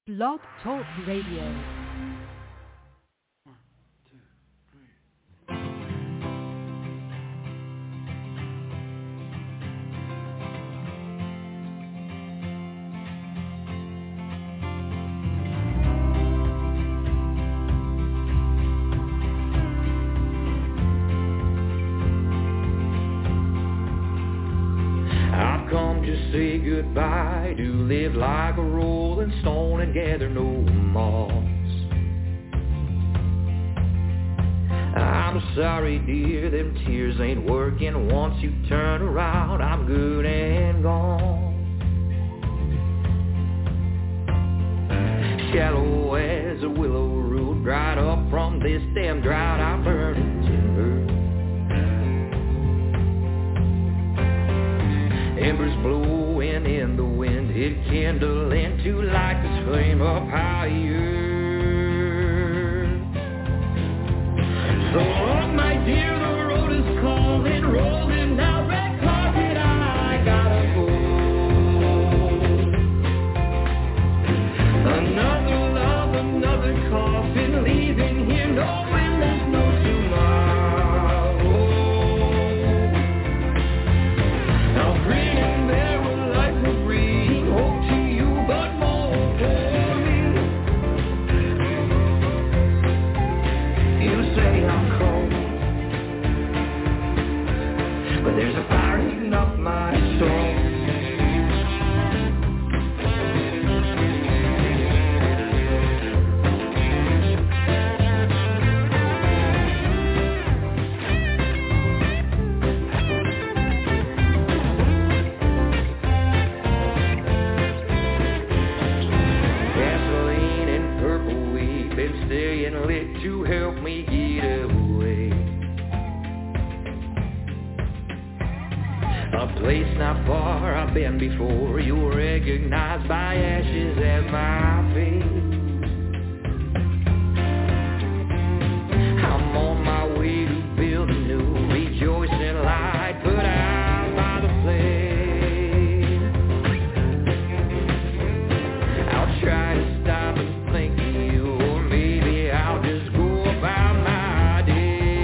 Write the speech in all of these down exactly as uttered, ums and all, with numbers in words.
Blog Talk Radio. Say goodbye, to live like a rolling stone and gather no moss. I'm sorry, dear, them tears ain't working. Once you turn around, I'm good and gone. Shallow as a willow root, dried up from this damn drought, I'm burning timber. Embers blowing in the wind, it kindle into like this flame up higher. So on, my dear, the road is calling, rolling down red carpet, I gotta go. Another love, another coffin, leaving here knowing there's no tomorrow. There's a fire eating up my soul. Gasoline and purple weed, been staying lit to help me get away. A place not far I've been before, you'll recognize by ashes at my feet. I'm on my way to build a new rejoicing light, put out by the flame. I'll try to stop and think of you, or maybe I'll just go about my day.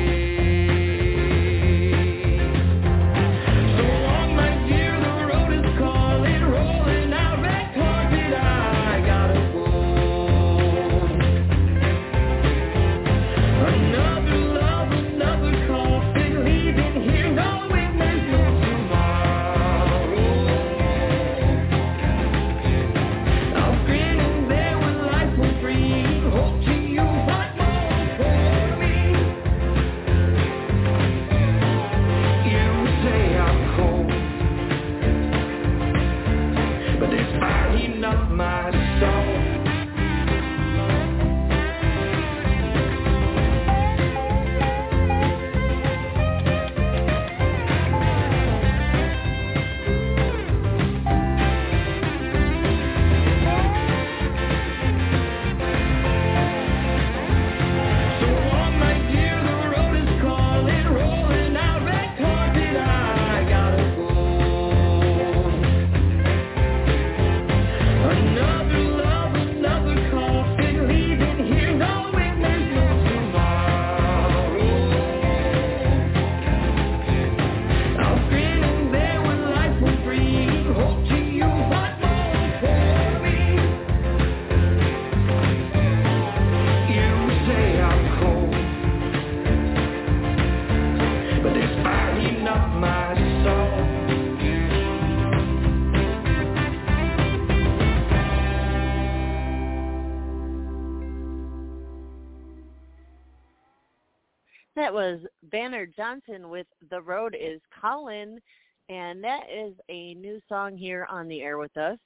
That was Banner Johnson with The Road is Callin', and that is a new song here on the air with us.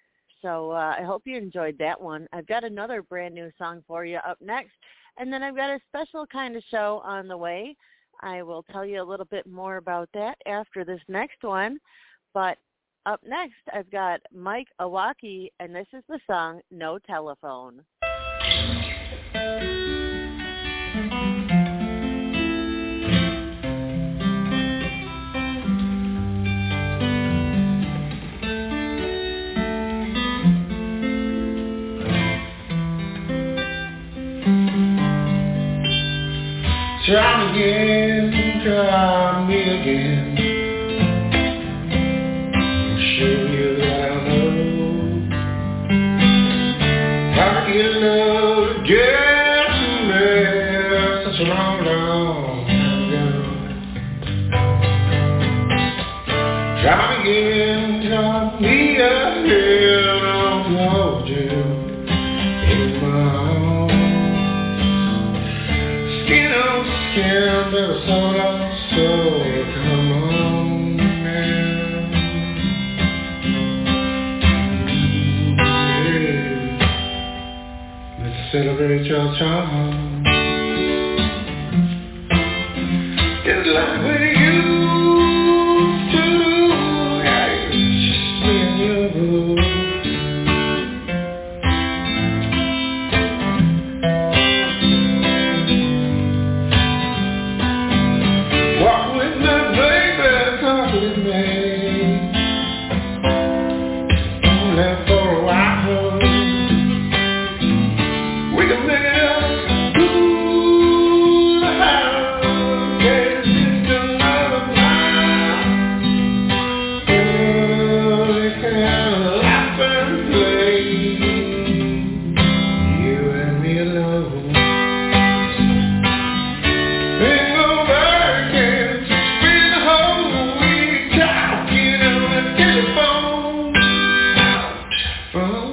So uh, I hope you enjoyed that one. I've got another brand new song for you up next, and then I've got a special kind of show on the way. I will tell you a little bit more about that after this next one. But up next, I've got Mike Awaki, and this is the song No Telephone. Try me again, try me again. Show you that I know how to get love to get to me. Such a long, long time ago. Try me again, try me again. I'll hold you in my arms. Skin on skin, baby, soul on soul. Come on now. Celebrate your charm. It's like we used to do. Yeah, it's just me and you. Walk with me, baby, talk with me. Only for a while. We can make it up to the house. Yeah, it's just another night. Oh, we can laugh and play. You and me alone. Ain't nobody can spend the whole week talking on the telephone. Phone.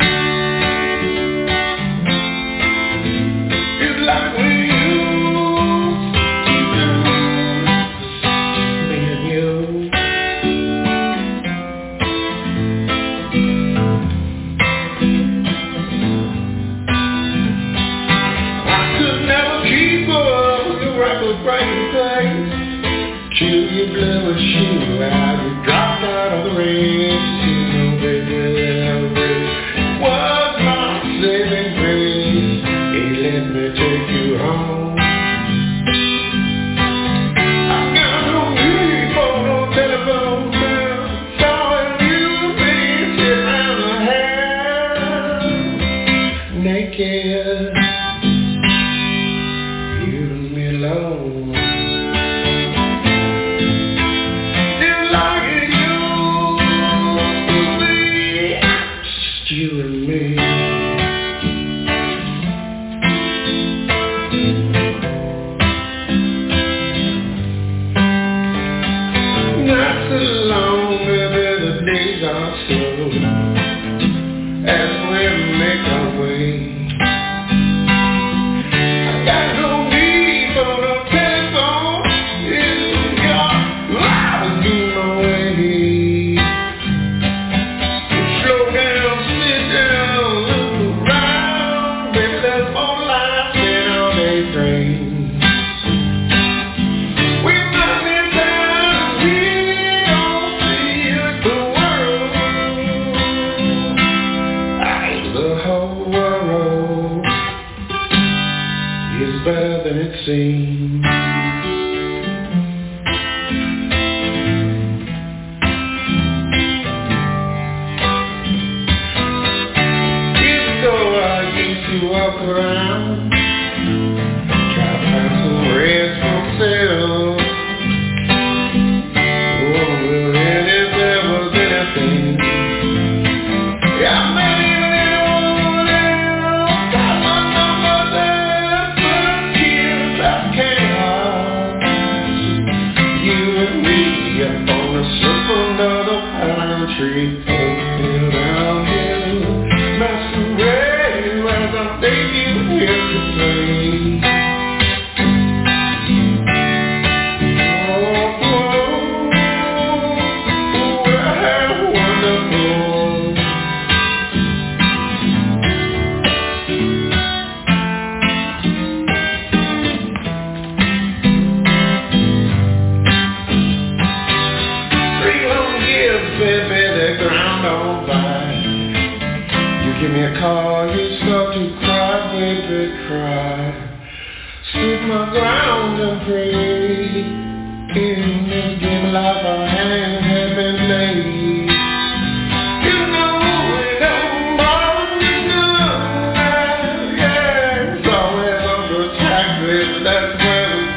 Like we used to do, me and you. I could never keep up with the record-breaking pace. Till you blew a shoe out, you dropped out of the race. You know, baby, that race was my saving grace. Let me take you home. I got no need for no telephone bill. Saw you being sit around the house naked. You and me alone. Just like it used to be. Just you and me. Not so long, baby, the days are slow as we make our way. I got no need for no telephone. It's your life do my way. Slow down, sit down, look around. Baby, there's more life than all day train. We're not in town, we don't see the world. The whole world is better than it seems. Years ago I used to walk around, try to find some rest for myself. Oh, well, and if there was anything, yeah, I met even anyone else. Got my number there, but kids I can't. You and me up on the slope of another pine tree, floating downhill, masquerade as I think you here to play. Oh, oh, oh, how wonderful. Three long years, baby, the ground don't bite. You give me a call, you start to cry, baby, cry. Stood my ground and prayed. In this game life our hands have been laid. You know it don't bother me none. Yeah, it's always under attack, baby, that's where we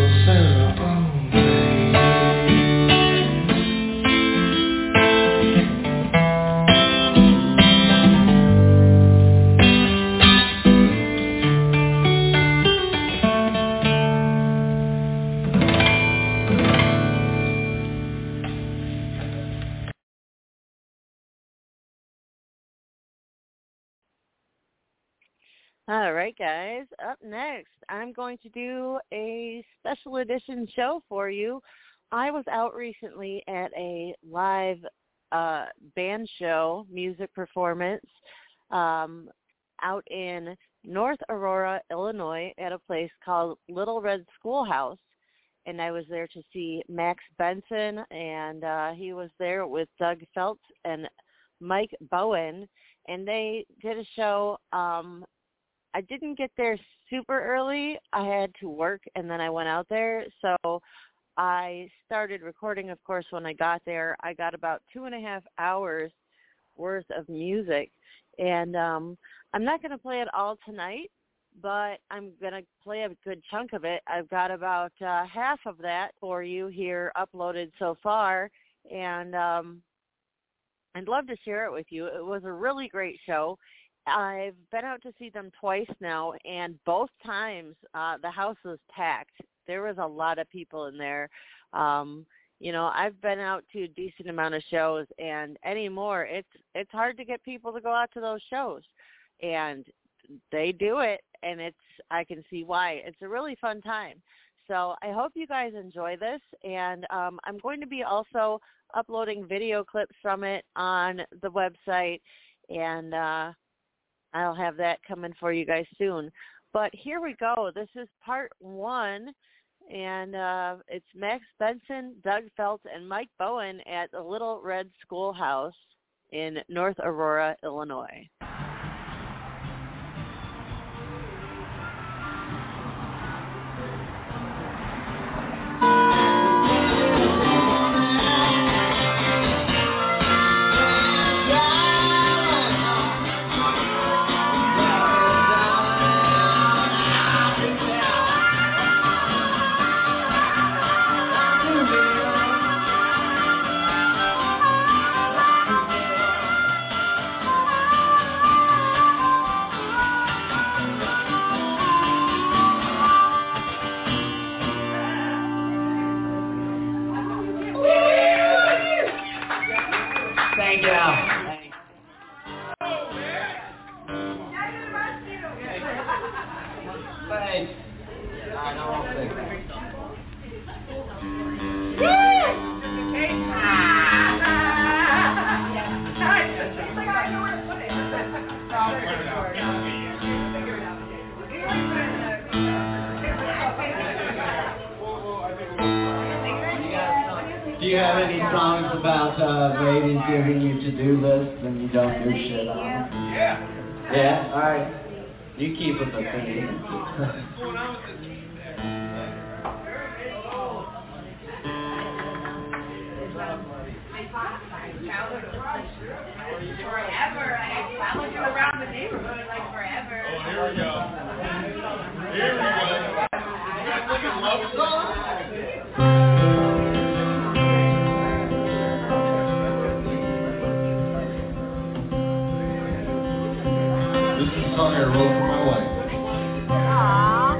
Santa, oh All right, guys. Up next, I'm going to do a special edition show for you. I was out recently at a live uh, band show, music performance, um, out in North Aurora, Illinois, at a place called Little Red Schoolhouse. And I was there to see Max Benson, and uh, he was there with Doug Felt and Mike Bowen. And they did a show. Um, I didn't get there super early. I had to work, and then I went out there. So I started recording, of course, when I got there. I got about two and a half hours worth of music. And um, I'm not going to play it all tonight, but I'm going to play a good chunk of it. I've got about uh, half of that for you here uploaded so far, and um, I'd love to share it with you. It was a really great show. I've been out to see them twice now, and both times uh, the house was packed. There was a lot of people in there. Um, you know, I've been out to a decent amount of shows, and anymore, it's it's hard to get people to go out to those shows, and they do it, and it's I can see why. It's a really fun time. So I hope you guys enjoy this, and um, I'm going to be also uploading video clips from it on the website, and uh, I'll have that coming for you guys soon. But here we go. This is part one, and uh, it's Max Benson, Doug Felt, and Mike Bowen at the Little Red Schoolhouse in North Aurora, Illinois. Do you have any songs about uh, ladies giving you to-do lists and you don't do shit on them? Yeah. Yeah? All right. You keep with the thing. Forever. I followed you around the neighborhood like forever. Oh, here we go. Here we go. You guys like a love song? This is a song I wrote for my wife. Aww.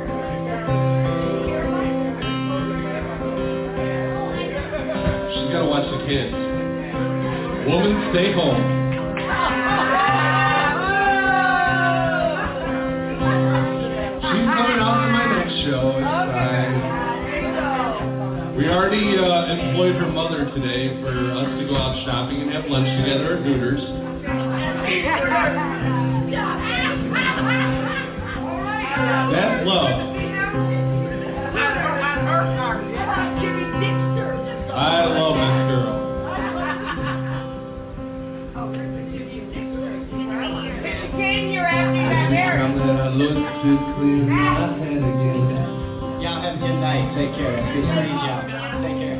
She's got to watch the kids. Woman, stay home. She's coming out to my next show. It's fine. We already uh, employed her mother today for us to go out shopping and have lunch together at Hooters. That's love. I love this girl. I look to clear my head again. Y'all have a good night. Take care. Good to meet y'all. Take care.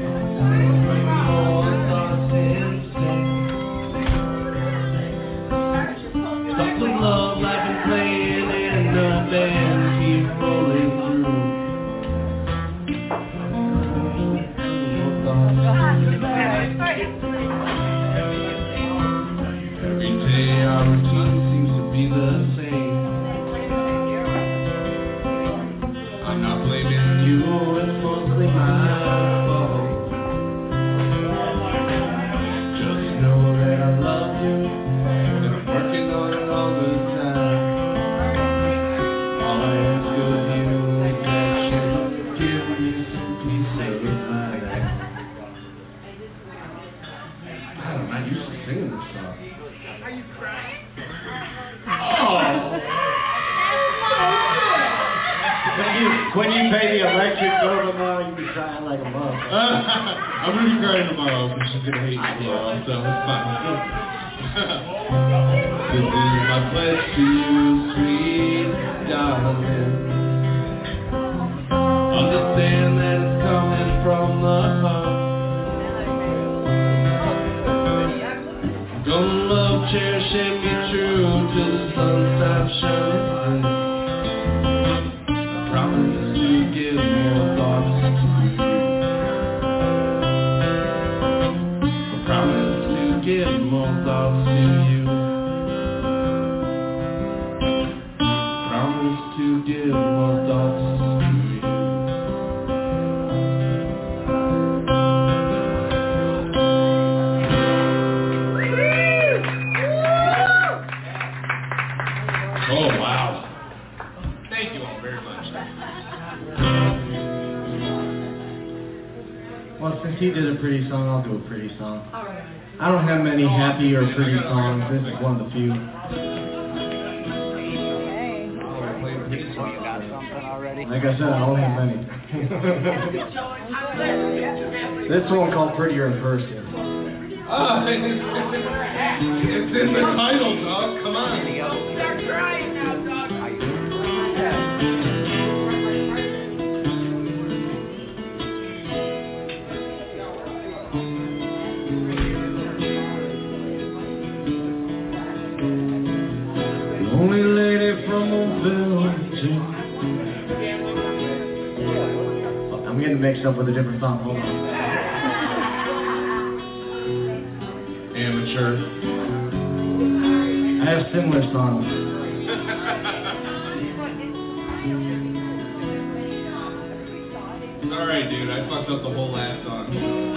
Something love I've been playing in the band keep rolling through. I kicked over tomorrow, you'll be crying like a mother. I'm going to be crying tomorrow because she's going to hate me tomorrow, so it's fine. This is my pledge to you, sweet darling. Understand that it's coming from the heart. Gonna love, cherish, and be true till the sun stops shining. I promise to give more thoughts to you. I promise to give more thoughts to you. I promise to give more thoughts to you. Oh, wow. Thank you all very much. Well, since he did a pretty song, I'll do a pretty song. I don't have many happy or pretty songs. This is one of the few. Like I said, I don't have many. This one called Prettier in Person. Oh, it's, it's in the title, dog. Come on. Start crying now, dog. Lonely lady from a village. I'm getting mixed up with a different song. Hold on. Amateur. I have similar songs. Sorry, dude. I fucked up the whole last song.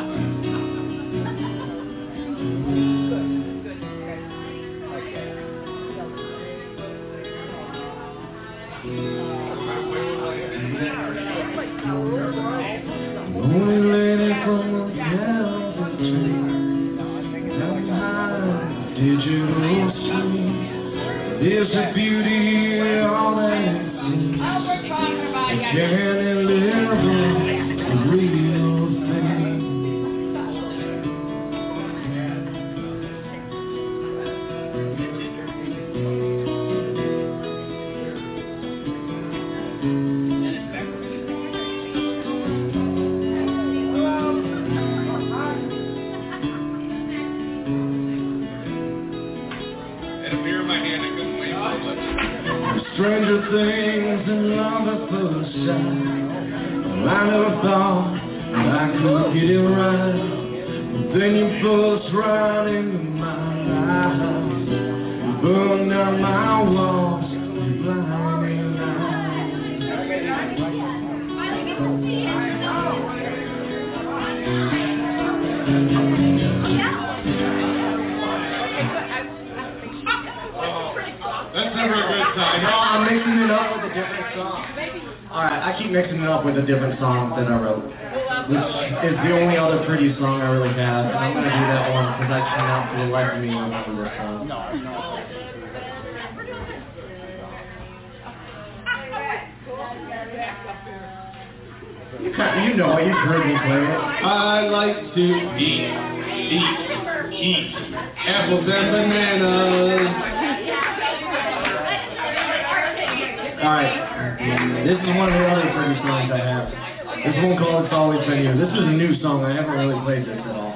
Lonely lady from a village. Did you see? There's a beauty in all that it seems. And can it live in the real thing? Stranger things and love at first sight. I never thought that I could get it right, but then you burst right into my life. You burned down my walls, you blinding That's never a good sign. No, I'm mixing it up with a different song. Alright, I keep mixing it up with a different song that I wrote, which is the only other pretty song I really have. And I'm going to do that one because I cannot for the life of me remember this song. You, you know it, you've heard me play it. I like to eat, eat, eat apples and bananas. Alright, this is one of the other pretty songs I have. This one called It's Always Been You. This is a new song, I haven't really played this at all.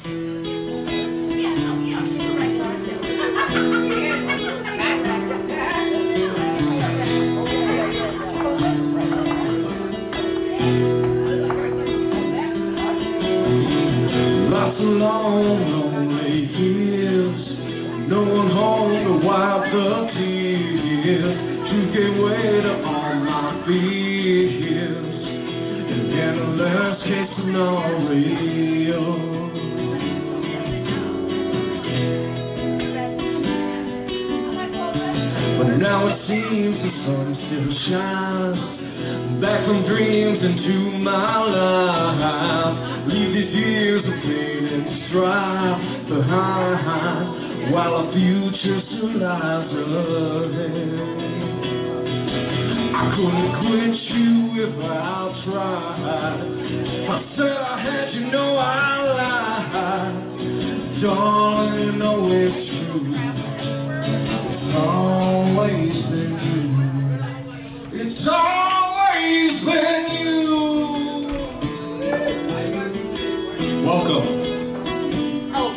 Lots of long, lonely years, no one home to wipe the tears. Truth gave way to all my fears, and endless case scenario. But now it seems the sun still shines back from dreams into my life. Leave these years of pain and strife behind, while our future still lies ahead. I couldn't quit you if I tried. I said I had you, know I lied. Darling, you know it's true. It's always been you. It's always been you. Welcome. Oh,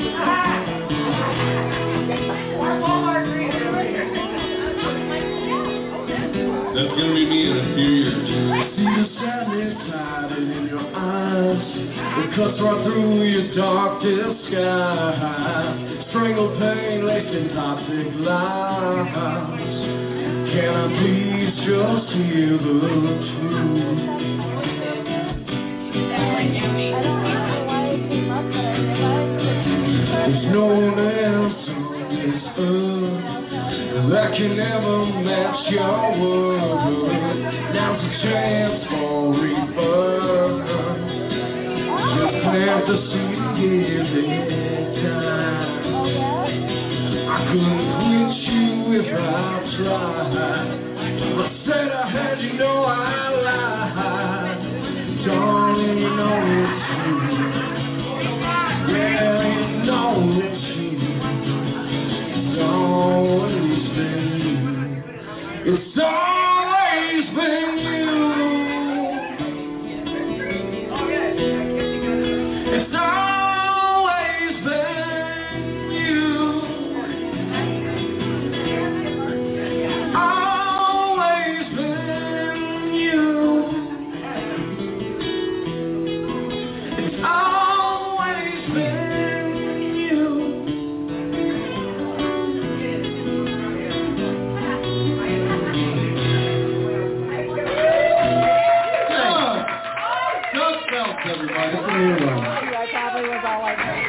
That's gonna be me in a few years. See the sadness hiding in your eyes. It cuts right through your darkest sky. Strangled pain laced in toxic lies. Can I please just hear the truth? There's no one else on this earth that can never match your word. Now's a chance for rebirth. Just plant the seed and give it time. I couldn't quit you if I tried. I said I had you, know I lied. Darling, you know it's true. Yeah, you know it's true. It's always been you. It's always been you. It's always been you. Always been you. It's always been you. Just felt everybody. I probably was all like that.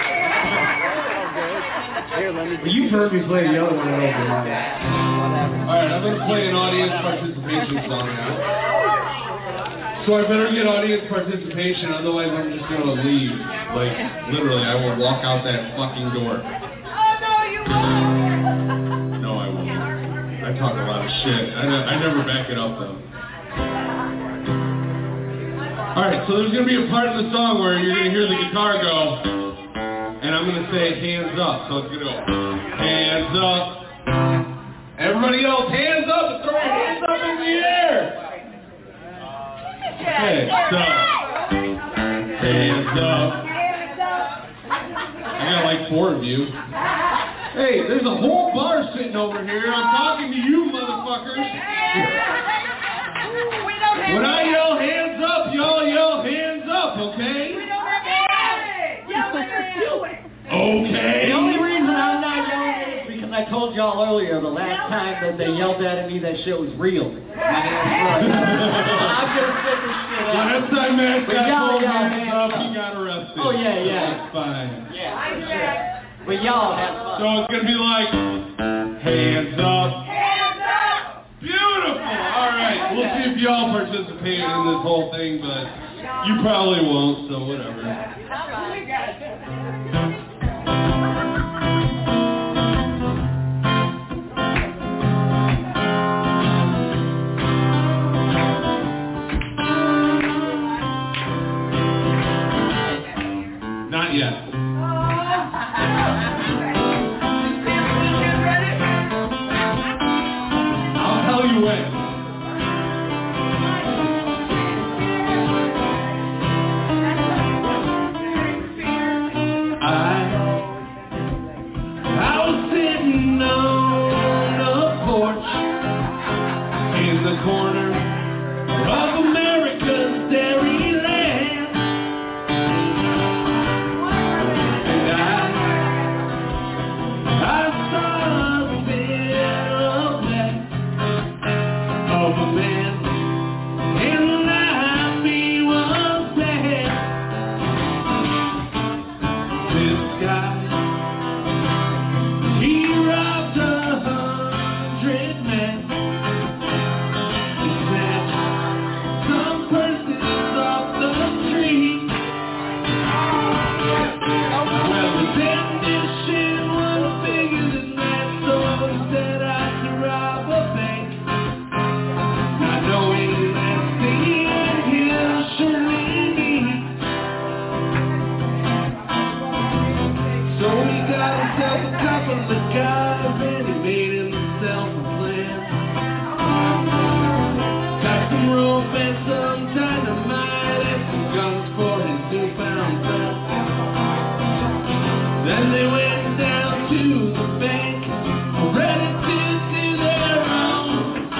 Here, let me Well, you've heard me play the other one over and over. whatever. Alright, I'm going to play an audience participation song now. So I better get audience participation, otherwise I'm just going to leave. Like, literally, I will walk out that fucking door. Oh, no, you won't. No, I won't. I talk a lot of shit. I, ne- I never back it up, though. Alright, so there's going to be a part of the song where you're going to hear the guitar go, and I'm going to say hands up. So it's going to go, hands up. Everybody else, hands up. Throw your hands up in the air. Okay, so, hands up. I got like four of you. Hey, there's a whole bar sitting over here. I'm talking to you, motherfuckers. When I yell hands up, y'all yell hands up, okay? Okay. The only reason I'm not yelling is because I told y'all earlier the last time that they yelled at me that shit was real. I mean, it's right. I'm gonna sit this shit out. Last time Matt But got y'all told yell hands hands up, up. he got arrested. Oh, yeah, yeah. That's fine. Yeah, for sure. But y'all have fun. So it's gonna be like, hands up. Hands up! Beautiful! Alright, we'll see if y'all participate in this whole thing, but you probably won't, so whatever. Not yet. I'll tell you when. I from the guys and he made himself a plan. Got some rope and some dynamite and some guns for his newfound friend. Then they went down to the bank, ready to do their own.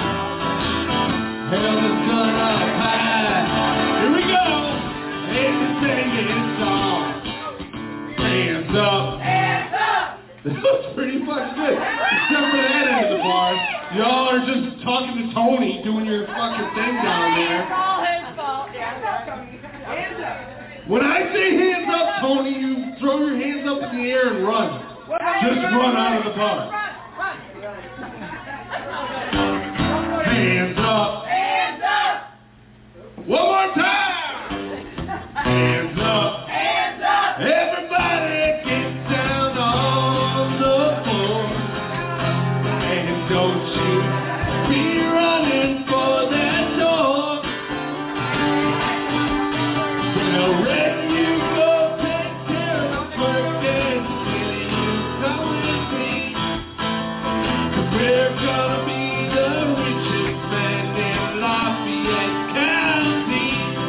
Held his gun up high. Here we go. And the singing song. Hands up. Hands up. That was pretty fucking good. Except for that end of the bar. Y'all are just talking to Tony, doing your fucking thing down there. It's all his fault. Hands up, Tony. Hands up. When I say hands up, Tony, you throw your hands up in the air and run. Just run out of the bar. Hands up. Hands up. One more time. Hands up. Hands up. Everybody get down on the floor. And don't you be running for that door. Well, when you go take care of work and will you come with me? 'Cause we're gonna be the richest man in Lafayette County.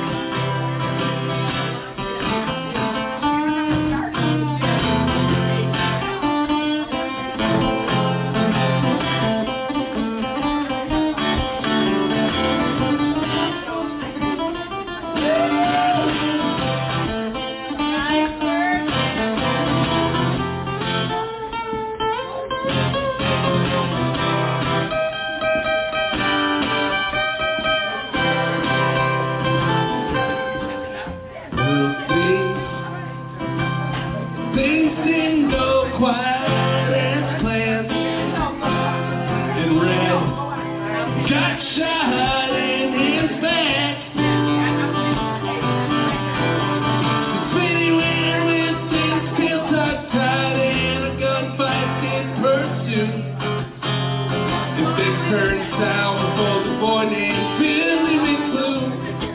Well, things, things didn't go quite as planned. And Red got shot in his back. The city went with his tail tucked tight and a gunfight in pursuit. And things turned sour for the boy named Billy McClue.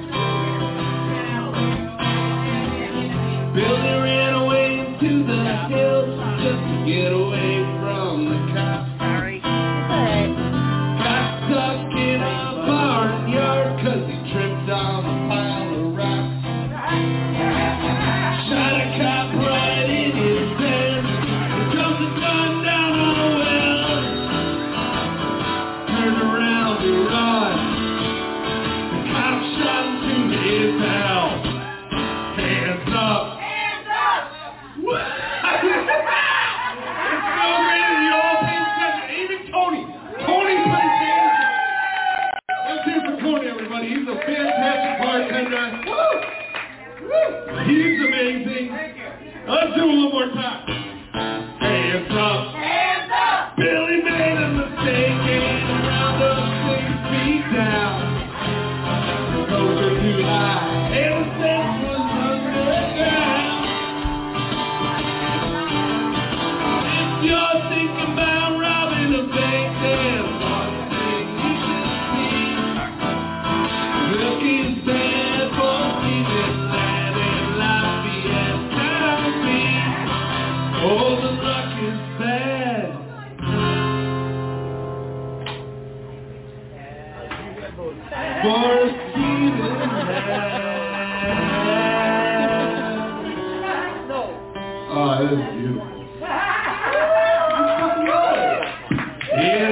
Billy ran away to the hills just to get away from the cops. Sorry. Good. Got stuck in a barnyard 'cause he tripped on a pile of rocks. Shot a cop right in his head and dumped the gun down on a well. Turned around to run. The cop shot him to his hell. Hands up. Hands up. It's so great that you all pay attention. Even Tony. Tony plays hands. Let's hear for Tony, everybody. He's a fantastic bartender. Woo! Woo! He's amazing. Let's do it one more time. Hands up. Hands up. Billy made a mistake and round up six feet down. The roads are too high and the fence was underground. If you're thinking about robbing a bank, there's one thing you should see. Look is bad for even that in Lafayette County. Oh, the luck is bad. For Stephen Oh, that is beautiful. In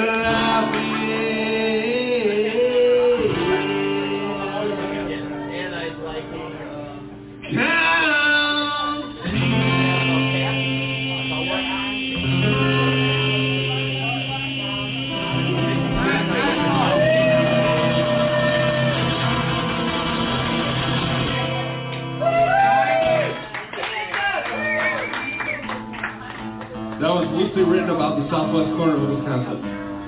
That was loosely written about the southwest corner of Wisconsin.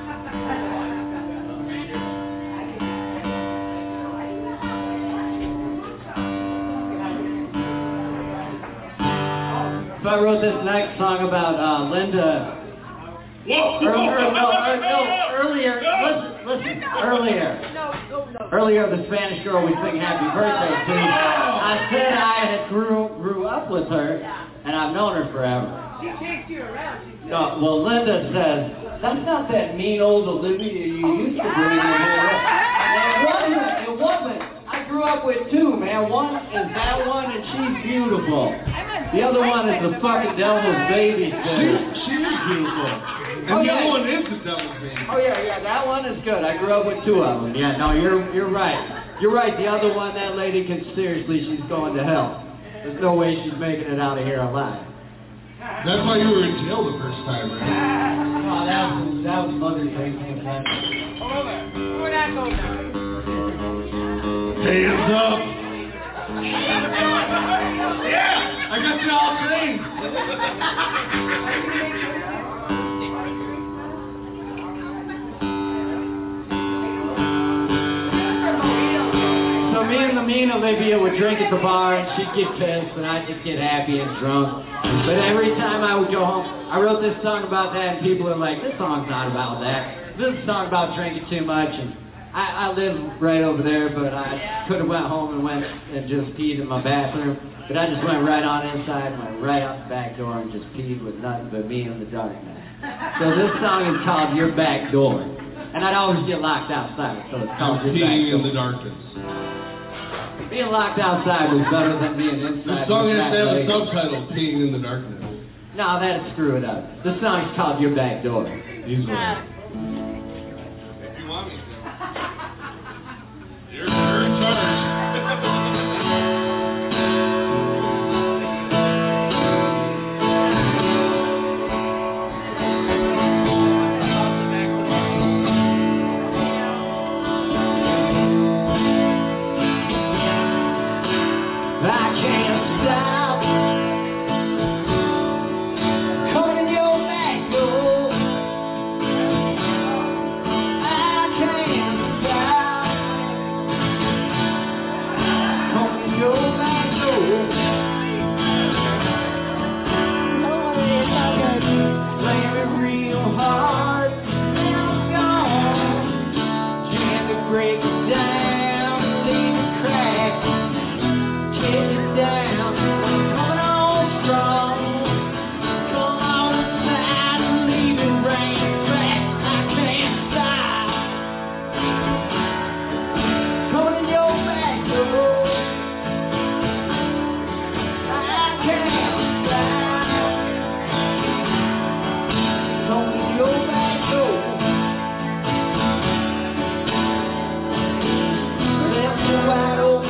So I wrote this next song about uh, Linda. Whoa! Ear- ear- no, ear- no, earlier, listen, listen, earlier, earlier the Spanish girl we sing happy birthday to, I said I had grew, grew up up with her, and I've known her forever. She takes you around. She No, well, Linda says, that's not that mean old Olivia you used to bring in here. And it wasn't, it wasn't. I grew up with two, man. One is that one, and she's beautiful. The other one is the fucking devil's baby. She, she is beautiful. And Oh, the yeah. other one is the devil's baby. Oh yeah, yeah, that one is good. I grew up with two of them. Yeah, no, you're you're right. You're right. The other one, that lady can seriously, she's going to hell. There's no way she's making it out of here alive. That's why you were in jail the first time, right? Oh, that was that was Mother's Day campaign. Hold over. We're not going now. Hands up! Yeah! I got you all trained! So me and the mean Olivia would drink at the bar, and she'd get pissed, and I'd just get happy and drunk. But every time I would go home, I wrote this song about that, and people are like, this song's not about that. This is a song about drinking too much, and I, I live right over there, but I could have went home and went and just peed in my bathroom. But I just went right on inside, went right out the back door, and just peed with nothing but me in the darkness. So this song is called Your Back Door. And I'd always get locked outside, so it's called Your Back Peeing Door. in the darkness. Being locked outside was better than being The inside. song with has that to have a lady. subtitle, Peeing in the Darkness. No, that'd screw it up. The song's called Your Back Door. He's right. If you want me to. You're, you're in charge. I can't stop coming your back door. I can't stop coming your back door. Slam it real hard, now it's gone. Jam to break it down, leave it crack. Get it down, I'm coming on strong. Come on inside and leave it rain back. I can't stop. Coming your back door. I can't stop. Coming your back door. Left you wide open.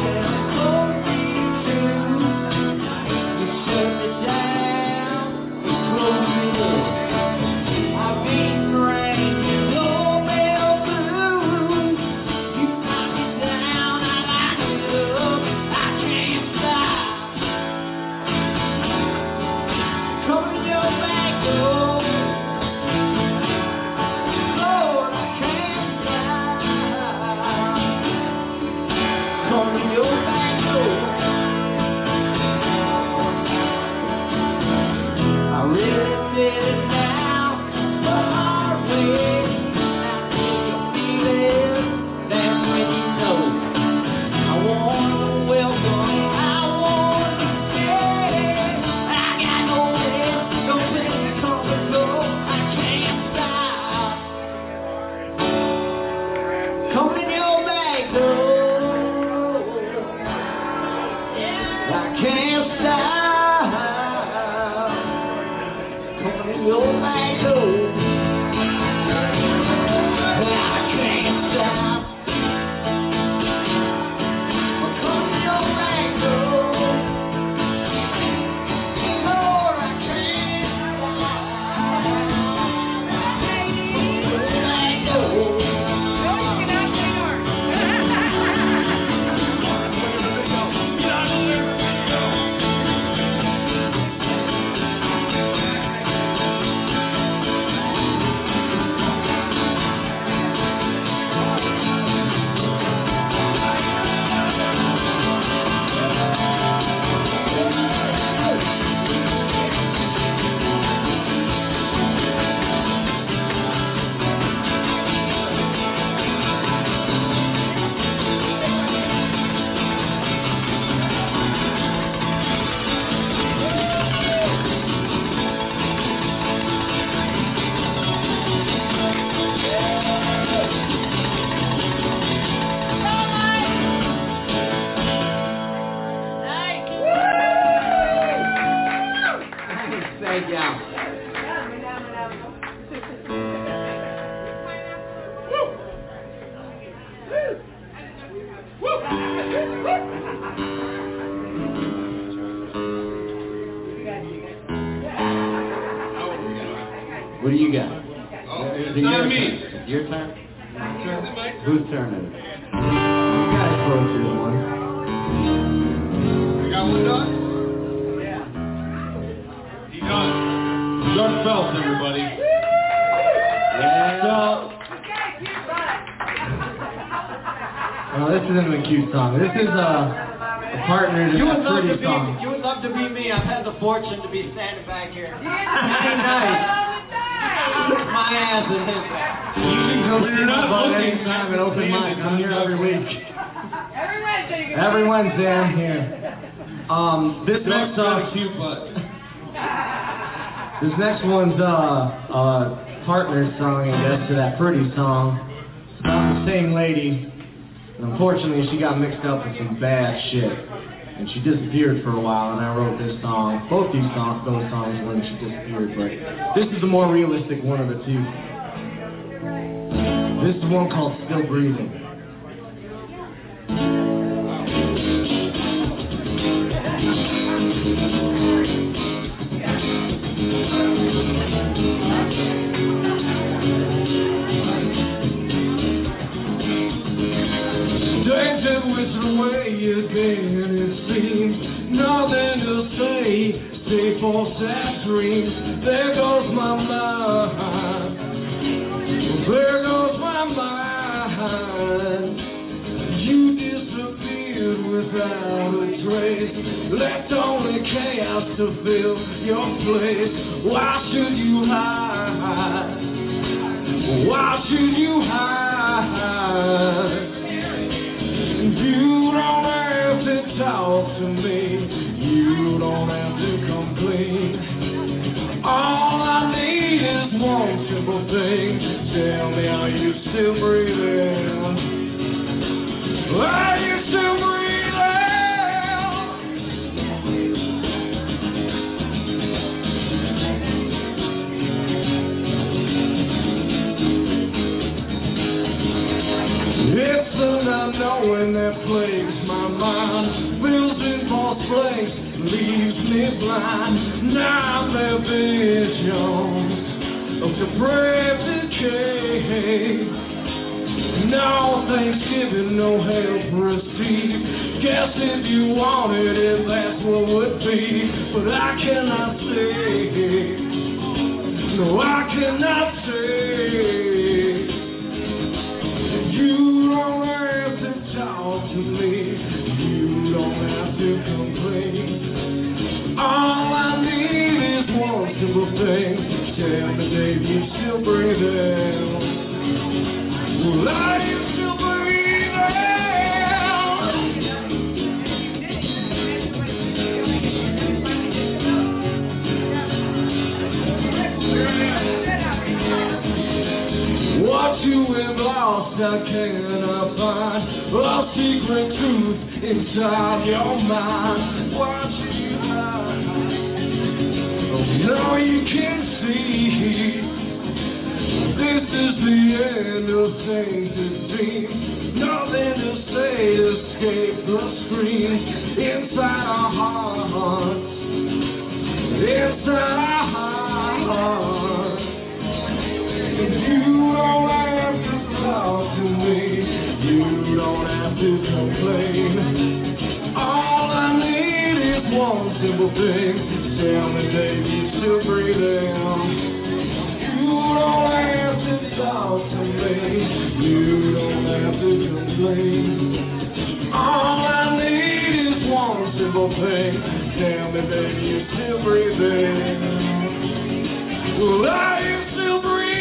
take you out. What do you got? Oh, Is it's it not your me. turn? Your turn? Is it my turn? Whose turn is it? You guys both do one. You got one done? Yeah. He does. Doug Phelps, everybody. Yeah. So, well, this isn't a cute song. This is a, a partner to You would a love to pretty be. song. You would love to be me. I've had the fortune to be standing back here. Any night. My ass in his back. You can come When see you're my not butt looking, anytime at open mic. I'm here every week. Every Wednesday you can Every Wednesday I'm here. Um, this Doug's next got a song, cute butt. this next one's uh, uh, partner song, I guess, to that pretty song. It's about the same lady. And unfortunately, she got mixed up with some bad shit. And she disappeared for a while, and I wrote this song. Both these songs, those songs when she disappeared, but this is the more realistic one of the two. This is one called Still Breathing. Danger with the way you've been, it seems nothing to say, stay for sad dreams. There goes my mind, there goes my mind. You disappeared without a trace, left only chaos to fill your place. Why should you hide? Why should you hide? You don't have to talk to me, you don't have to complain. All I need is one simple thing. Tell me, are you still breathing? Are you still breathing? It's an unknowing that plagues my mind, fills in false blanks, leaves me blind. Now the visions of depraved decay. No Thanksgiving, no help received. Guess if you wanted it, that's what would be. But I cannot say, no, I cannot say. You don't have to talk to me, you don't have to complain. All I need is one simple thing. Tell me, Dave, you still breathing? Well, are you still breathing? What you have lost, I cannot find. A secret truth inside your mind. What you hide? Oh, no, you can't see. This is the end of things it seems. Nothing to say, escape the screams inside our hearts. Inside our hearts. You don't have to talk to me, you don't have to complain. All I need is one simple thing. Tell me, Dave, you still breathing? You don't have to talk to me, you don't have to complain. All I need is one simple thing. Tell me, baby, you still breathing? Well, are you still breathing?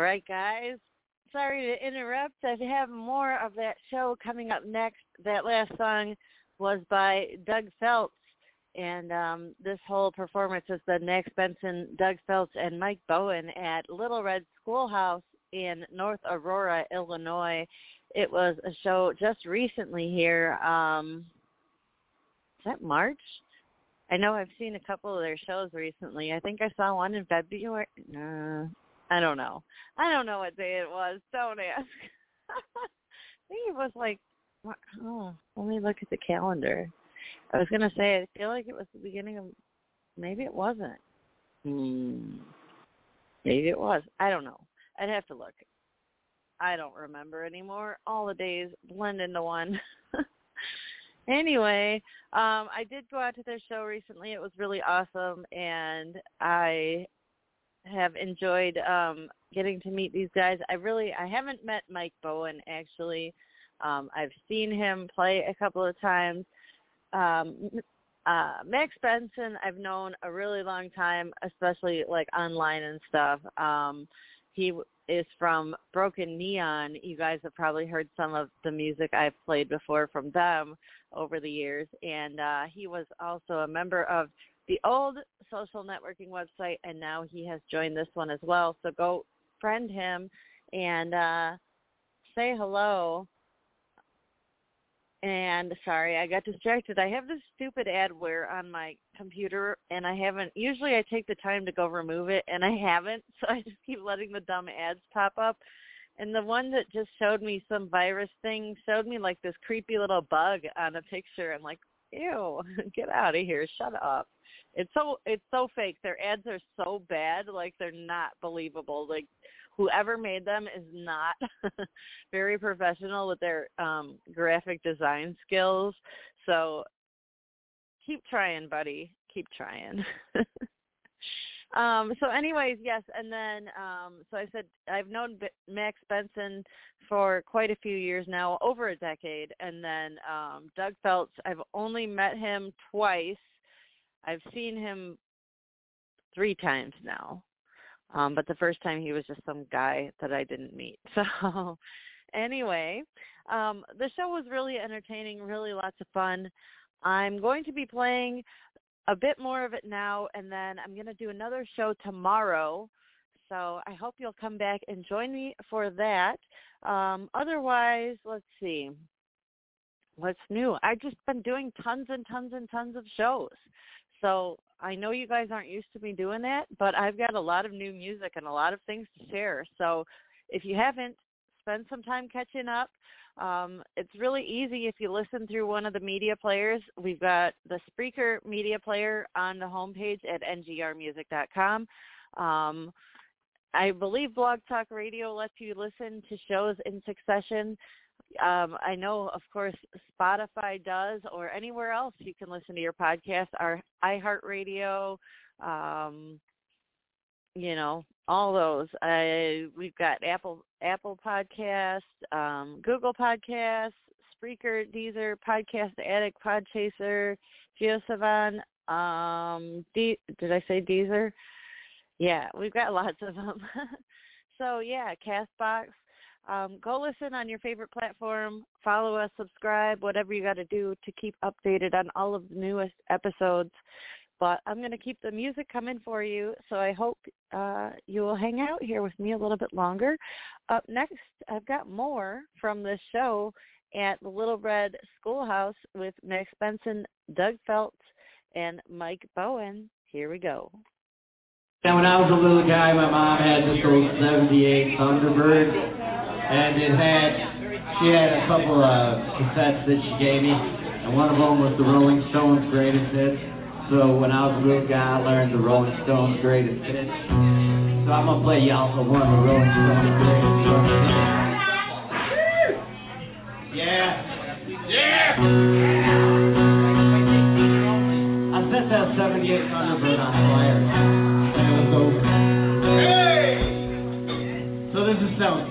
right, guys. Sorry to interrupt. I have more of that show coming up next. That last song was by Doug Phelps, and um, this whole performance has been Max Benson, Doug Phelps, and Mike Bowen at Little Red Schoolhouse in North Aurora, Illinois. It was a show just recently here. Um, is that March? I know I've seen a couple of their shows recently. I think I saw one in February. No, I don't know. I don't know what day it was. Don't ask. I think it was like, oh, let me look at the calendar. I was going to say, I feel like it was the beginning of, maybe it wasn't. Hmm. Maybe it was. I don't know. I'd have to look. I don't remember anymore. All the days blend into one. Anyway, um, I did go out to their show recently. It was really awesome, and I have enjoyed um, getting to meet these guys. I really, I haven't met Mike Bowen, actually. Um, I've seen him play a couple of times. Um, uh, Max Benson, I've known a really long time, especially like online and stuff. Um, he is from Broken Neon. You guys have probably heard some of the music I've played before from them over the years. And uh, he was also a member of the old social networking website, and now he has joined this one as well. So go friend him and uh, say hello. And sorry, I got distracted. I have this stupid adware on my computer, and I haven't, usually I take the time to go remove it, and I haven't, so I just keep letting the dumb ads pop up. And the one that just showed me some virus thing showed me like this creepy little bug on a picture. I'm like, ew, get out of here, shut up. It's so it's so fake. Their ads are so bad, like they're not believable. Like whoever made them is not very professional with their um, graphic design skills. So keep trying, buddy. Keep trying. um, so anyways, yes, and then um, so I said I've known B- Max Benson for quite a few years now, over a decade, and then um, Doug Phelps, I've only met him twice. I've seen him three times now. Um, but the first time he was just some guy that I didn't meet. So anyway, um, the show was really entertaining, really lots of fun. I'm going to be playing a bit more of it now, and then I'm going to do another show tomorrow. So I hope you'll come back and join me for that. Um, otherwise, let's see. What's new? I've just been doing tons and tons and tons of shows. So I know you guys aren't used to me doing that, but I've got a lot of new music and a lot of things to share. So if you haven't, spend some time catching up. Um, it's really easy if you listen through one of the media players. We've got the Spreaker media player on the homepage at n g r music dot com. Um, I believe Blog Talk Radio lets you listen to shows in succession. Um, I know, of course, Spotify does, or anywhere else you can listen to your podcast, our iHeartRadio, um, you know, all those. I, we've got Apple Apple Podcasts, um, Google Podcasts, Spreaker, Deezer, Podcast Addict, Podchaser, GeoSavan. Um, D, did I say Deezer? Yeah, we've got lots of them. So, yeah, CastBox. Um, go listen on your favorite platform, follow us, subscribe, whatever you got to do to keep updated on all of the newest episodes. But I'm going to keep the music coming for you, so I hope uh, you will hang out here with me a little bit longer. Up next, I've got more from this show at the Little Red Schoolhouse with Max Benson, Doug Phelps, and Mike Bowen. Here we go. Now, when I was a little guy, my mom had this old seventy-eight Thunderbird. And it had, she had a couple of cassettes that she gave me, and one of them was the Rolling Stones' greatest hits. So when I was a little guy, I learned the Rolling Stones' greatest hits. So I'm going to play y'all for one of the Rolling Stones' greatest hits. Yeah. Yeah. I set that seventy-eight Thunderbird on fire, and it was over. Hey! So this is Stone.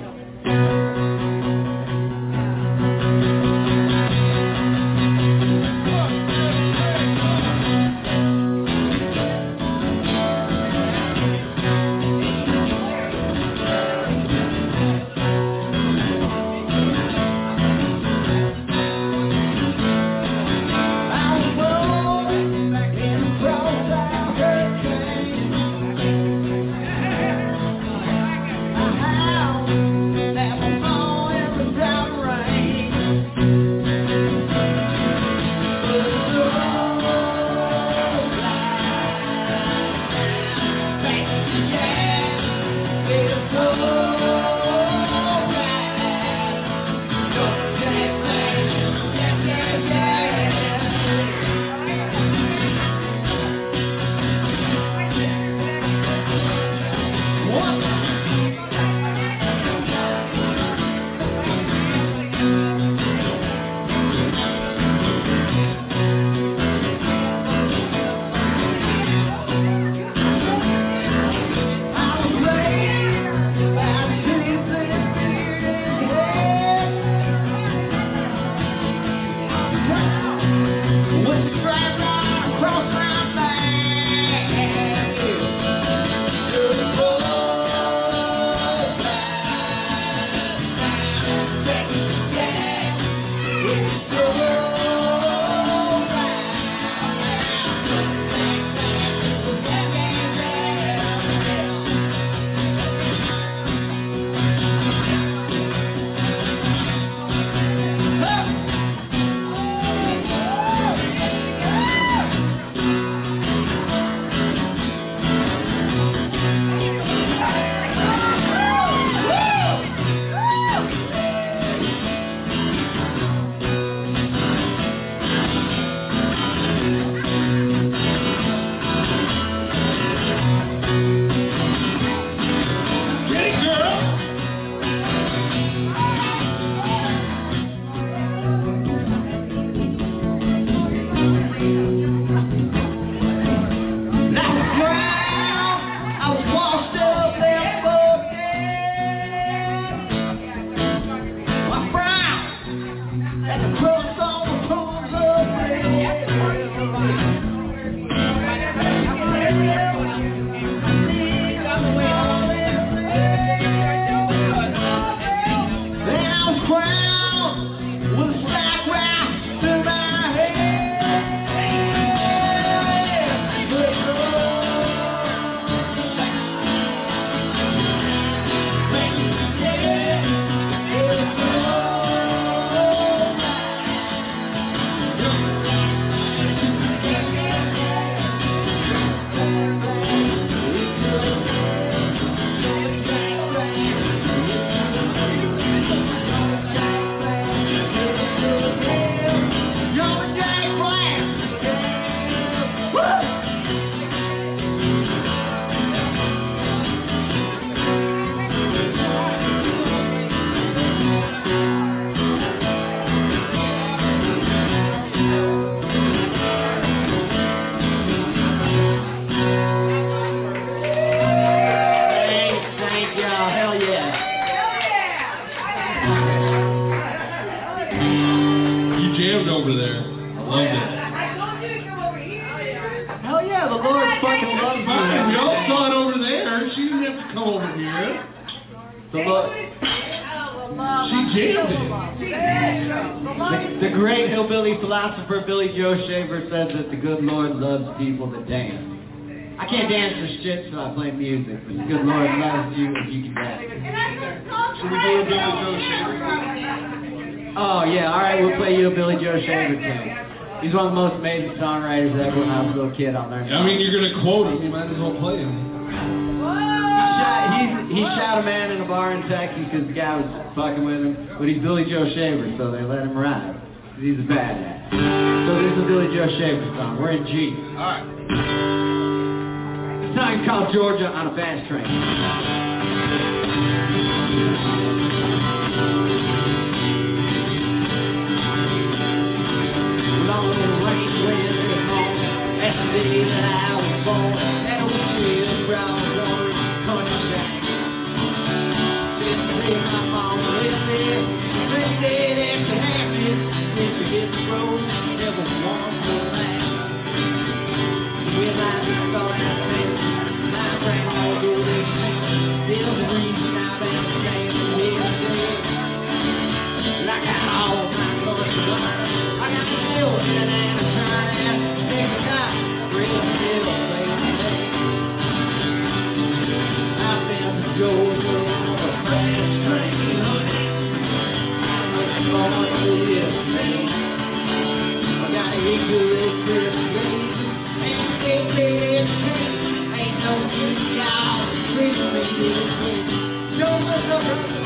She jammed it. The, the great hillbilly philosopher Billy Joe Shaver says that the good Lord loves people that dance. I can't dance for shit, so I play music, but the good Lord loves you if you can dance. Should we do a Billy Joe Shaver? Oh, yeah, all right, we'll play you a Billy Joe Shaver tune. He's one of the most amazing songwriters ever. When I was a little kid, I'll learn. I mean, you're going to quote him. You might as well play him. He shot, he's, he shot a man in a bar in Texas because the guy was fucking with him, but he's Billy Joe Shaver, so they let him ride. He's a badass. So this is a Billy Joe Shaver song. We're in G. All right. This song is called Georgia on a Fast Train. Long rain, wind, and home. That's the day that I was born. That old field, brown, orange, country jack. This day my mom lived there. This day after happiness. If you hit the road, never want to laugh. Well, I just thought I'd say, my grandma go this thing. There's a reason I've been standing here today. Like I all my clothes gone. I got the children and I'm trying to take a shot. Real still playing today. I've been to Georgia on a fast train, honey. I'm looking forward to this train. I got a good Christmas and a big train. Ain't no use y'all treating me this way. Georgia, Georgia.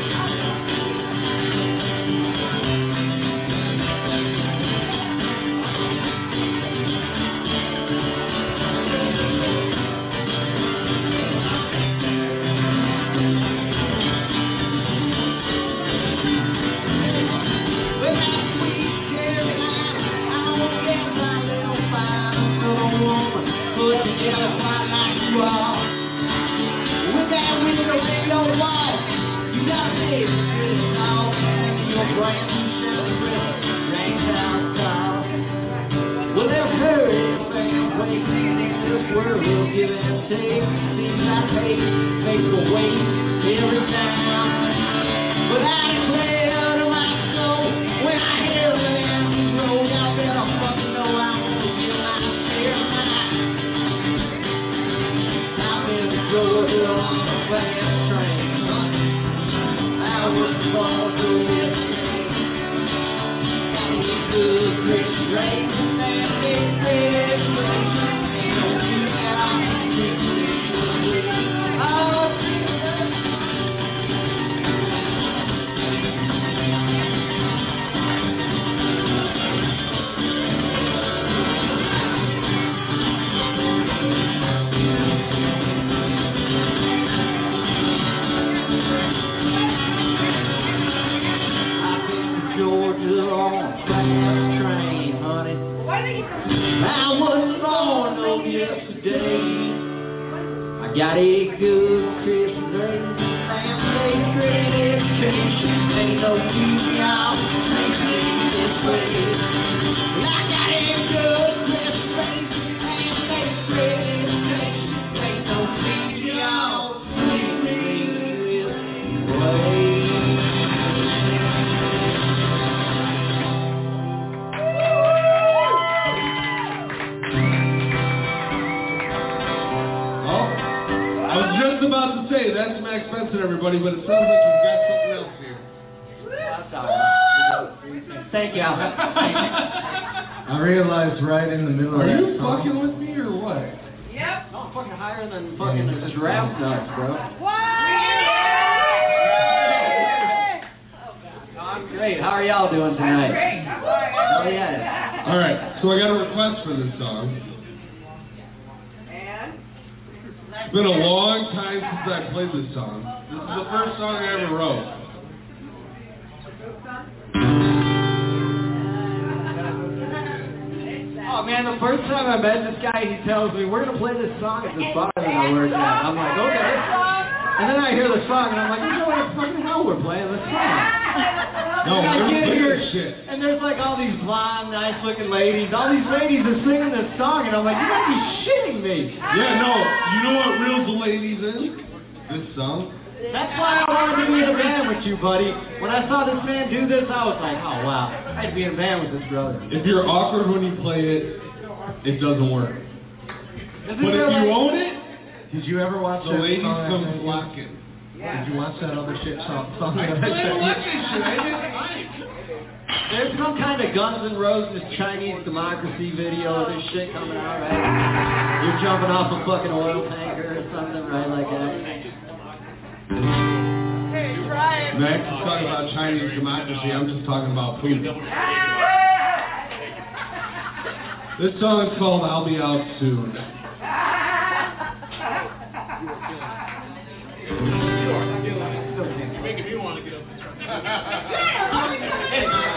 Thank you. I realized right in the middle Are of that you song. fucking with me or what? Yep. No, I'm fucking higher than fucking the giraffe nuts, bro. What? I'm great. How are y'all doing tonight? Great. I'm sorry. Oh, yeah. All right, so I got a request for this song. And? It's been a long time since I played this song. This is the first song I ever wrote. Oh man, the first time I met this guy, he tells me, we're going to play this song at this bar that I work at. I'm like, okay. And then I hear the song, and I'm like, you know what the fucking hell we're playing this song? No, and I we're get playing here, this shit. and there's like all these blonde, nice-looking ladies. All these ladies are singing this song, and I'm like, you gotta be shitting me. Yeah, no, you know what reels the ladies in? This song. That's why I wanted to be in a band with you, buddy. When I saw this man do this, I was like, oh wow, I'd be in a band with this brother. If you're awkward when you play it, it doesn't work. Does But it if really? you own it, Did you ever watch the that ladies song I come sent you? flocking. Did you watch that other shit song? song I that I play sent you? watch this shit. I didn't like. There's some kind of Guns N' Roses Chinese democracy video of this shit coming out, right? You're jumping off a fucking oil tanker or something, right, like that. Max is talking about Chinese democracy. I'm just talking about food. This song is called I'll Be Out Soon. You're making me want to get up and try.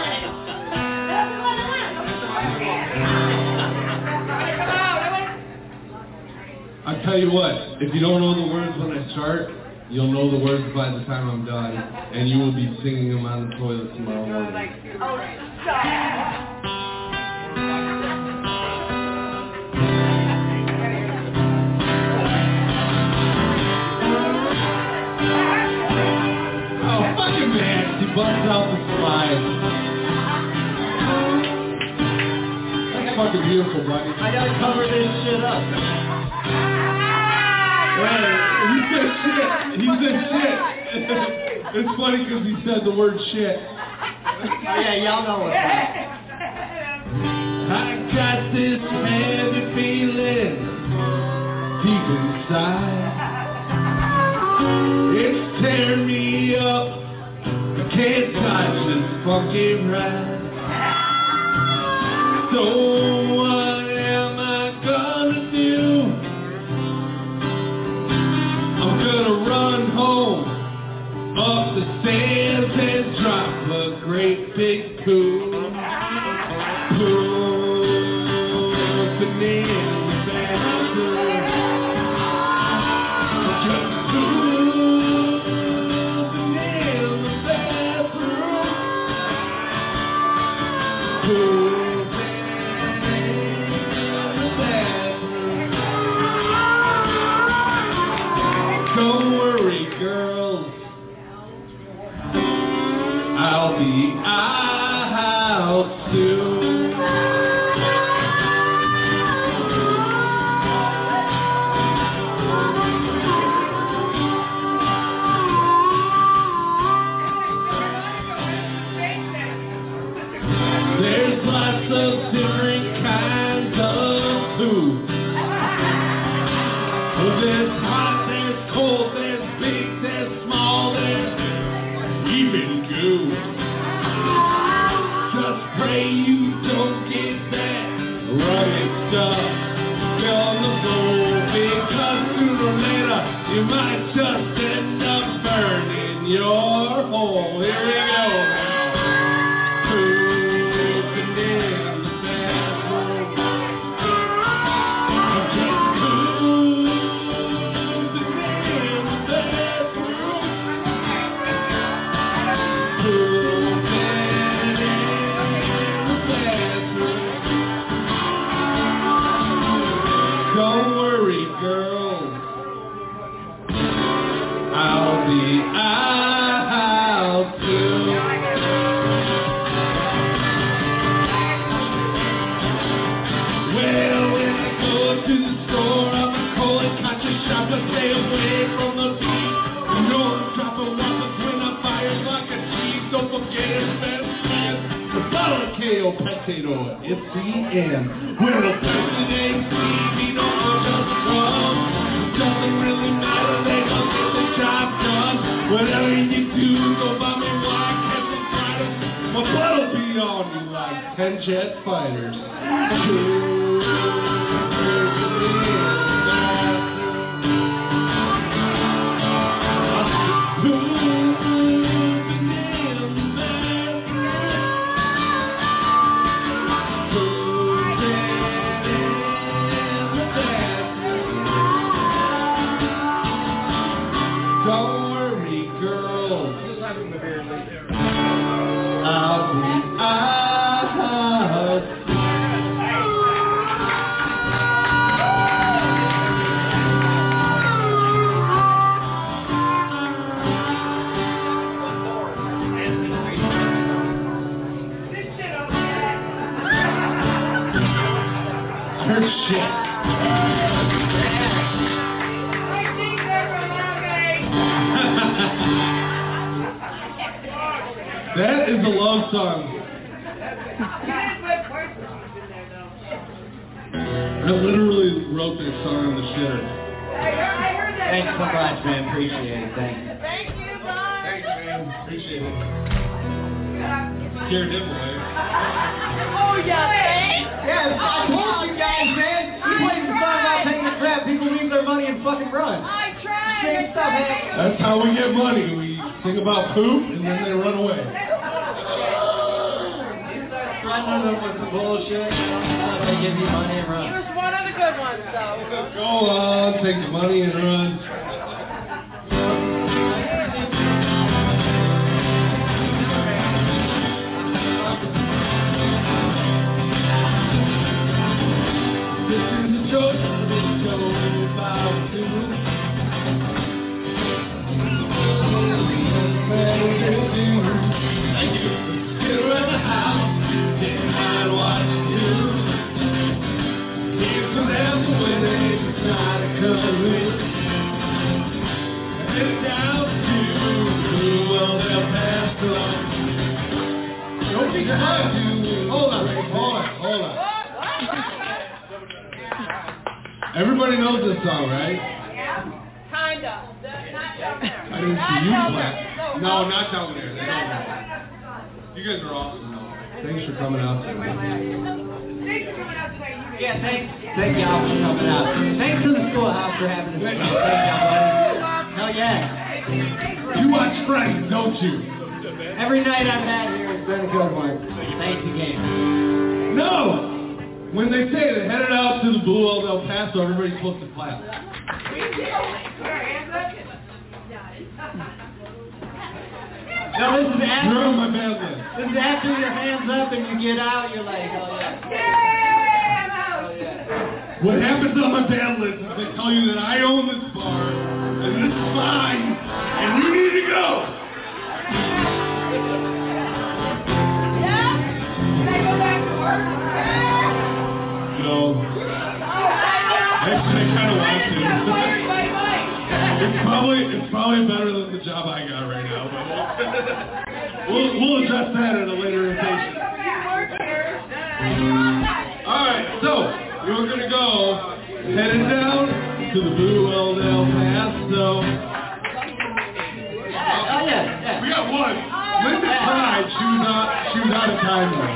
I tell you what, if you don't know the words when I start, you'll know the words by the time I'm done, and you will be singing them on the toilet tomorrow morning. Oh, stop. Oh, fucking man, she busts out the slide. That's fucking beautiful, buddy. I gotta cover this shit up. Hey, he said shit. He said shit. It's funny because he said the word shit. Oh yeah, y'all know what. I got this heavy feeling deep inside. It's tearing me up. I can't touch this funky ride. So what am I gonna do? I'm gonna run home, up the stairs and drop a great big poo. Pooping in the bathroom. Just pooping in the bathroom. Pooping in the bathroom. Don't worry, girls. I'll be out soon. There's lots of different kinds of food. There's hot, there's cold, there's big, there's small, there's even goo. Just pray you don't get that rugged stuff on the floor, because sooner or later you might just end up burning your hole. Here we go now. Pooping in the bathroom. Just pooping in the bathroom. Pooping in the bathroom. Don't worry, girls. I'll be out soon. Well, when I go to the store, I'm a cold conscious shopper. Stay away from the beat. You know I'm dropping whoppers when I fire like a cheese. Don't forget it's best friend. The bottle of K O potato. It's the end. When the person ain't Stevie, don't go just come. It doesn't really matter. They don't get the job done. Whatever you do, go buy me wine, catch some fighters. My blood'll be on you like ten jet fighters. Don't worry, girls. I'll be out. her shit. That is a love song. I literally wrote this song on the shitter. Thanks so much, man. Appreciate it. Thanks. Thank you, bye. Thanks, man. Appreciate it. Scared him away. Oh, yeah, thanks. Yeah, I told you guys, man. You play the song about taking a crap, people leave their money and fucking run. I tried. Same stuff, man. That's how we get money. We sing about poop and then they run away. Running them with some bullshit. They give you money and run. He was one of the good ones, though. Go on, take the money and run. This is a joke, this show about you. Thank you. Get around the house, get high and watch you. Here's some hands when they try to come in. Get it down to well, they'll pass on. Don't be shy. Hold on, hold on, hold on. Everybody knows this song, right? Yeah, kind of. Not down there. I didn't see you clap. No, not down there. They don't know. You guys are awesome, though. Thanks for coming out today. Thanks for coming out today. You Yeah, thanks. Thank y'all for coming out. Thanks to the schoolhouse for having us. Thank y'all, buddy. Hell yeah. You watch Friends, don't you? Every night I'm out here, it's been a good one. Thanks again. No! When they say they're headed out to the Blue Old El Paso, everybody's supposed to clap. No, this is after. You're on my bad list. This is after your hands up and you get out, you're like, oh yeah. Oh yeah. What happens on my bad list is they tell you that I own this bar, and this is mine, and you need to go. Yeah? Can I go back to work? No. Actually, I kind of want to. It's probably it's probably better than the job I got right now, but we'll we'll address that at a later occasion. All right, so we're gonna go headed down to the Blue Old El Paso. Oh yeah, yeah. We got one. Linda tried. She was out. She was out of time though.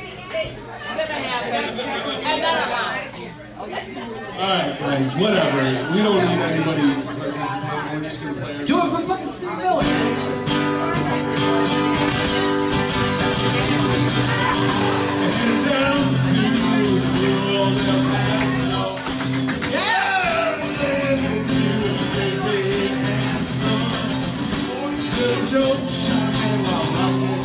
All right, guys. Whatever. We don't need anybody participating. We're just gonna play our Do it for fucking Steve Miller. Headed down to the Blue Old El Paso. Yeah. Good joke. Shining while I'm on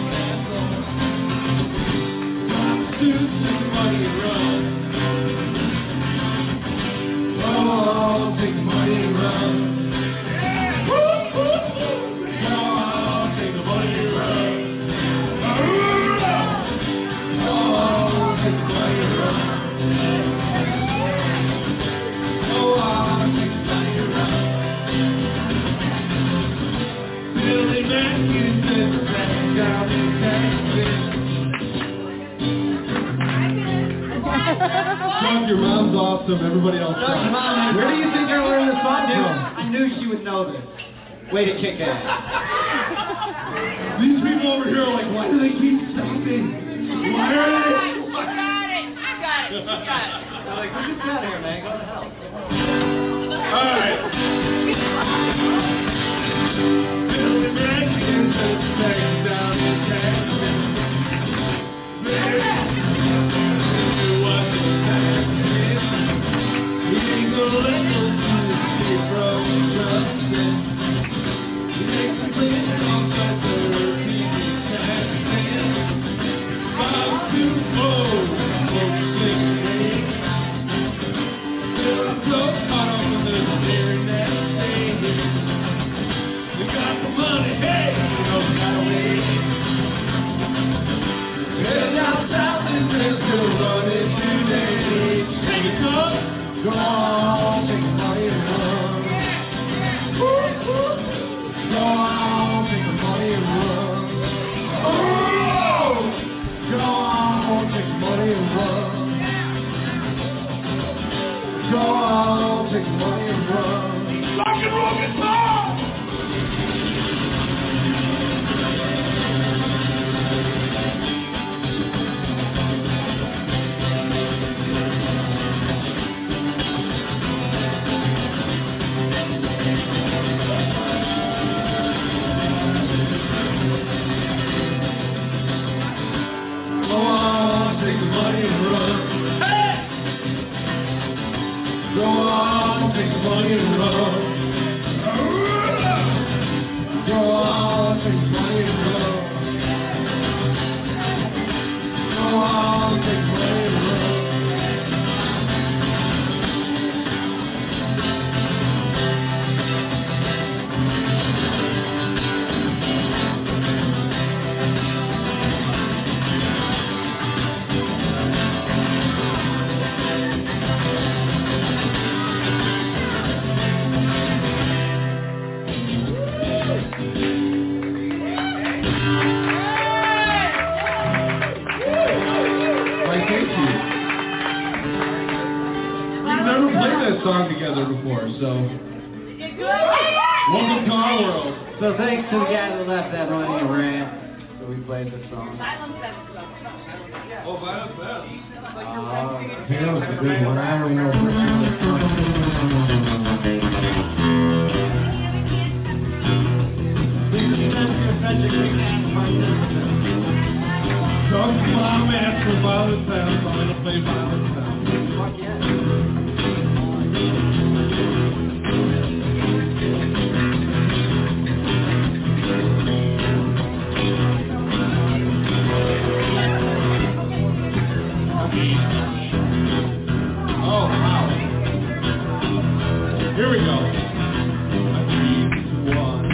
to some money run. Oh, take the money and run. Woo, woo, woo. Oh, take the money and run. Oh, take the money and run. Oh, take the money and run. Billy Mack is the best job in Texas. Chuck, your mom's awesome. Everybody else Chuck, sucks. Mom, where do you think I learned this song from? I knew she would know this. Way to kick ass. These people over here are like, why do they keep stopping? Why are they? You got it. You got it. You got it. I'm like, we're just out here, man. Go to hell. All right. Billy Mack is the sex down in Texas. What the fact is, he ain't gonna let no fool escape from justice. He makes a clean off at the repeating taxes. Five to four, folks sing. Still so hot on the Why thank you. We've never played that song together before, so welcome to our world. So thanks to the guy that left that money and ran. So we played this song. Oh, Violent Femmes. Uh, that was a good one. I don't know if it's Talk to my man for Violent Femmes. I'm going to play Violent Femmes. Fuck yeah. Oh, wow. Here we go. Three, two, one.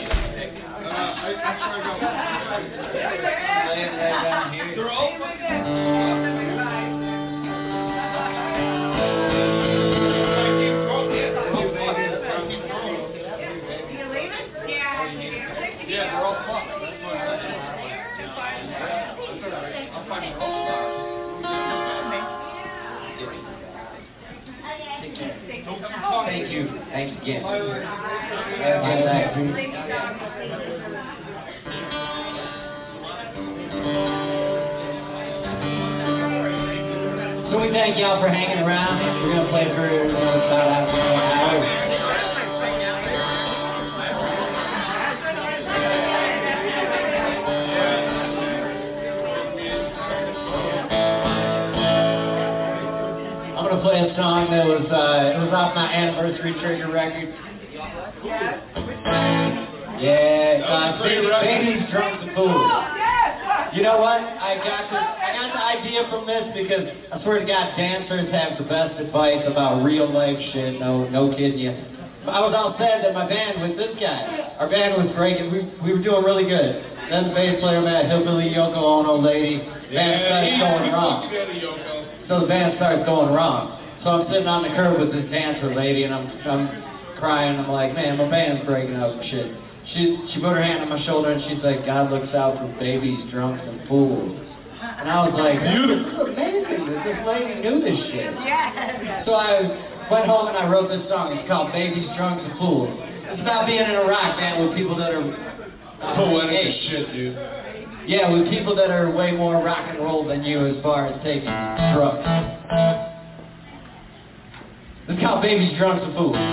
They're open. Thank you. Thank you again. Thank you. So we thank y'all for hanging around. We're going to play for uh, about an hour. I'm going to play a song that was, uh, it was off my Anniversary Trigger record. Yeah, uh, Baby, Baby's Drunk to Fool. You know what? I got this, I got the idea from this because I swear to God, dancers have the best advice about real life shit. No, no kidding you. I was all sad that my band was this guy. Our band was great. And we we were doing really good. Then the bass player met Hillbilly Yoko Ono lady. The band starts going wrong. So the band starts going wrong. So I'm sitting on the curb with this dancer lady, and I'm I'm crying. I'm like, man, my band's breaking up and shit. She she put her hand on my shoulder and she's like, God looks out for babies, drunks, and fools. And I was like, beautiful. This is amazing that this lady knew this shit. Yes. So I went home and I wrote this song. It's called Babies, Drunks, and Fools. It's about being in a rock band with people that are poetic as shit, dude. Yeah, with people that are way more rock and roll than you as far as taking drugs. It's called Babies, Drunks, and Fools.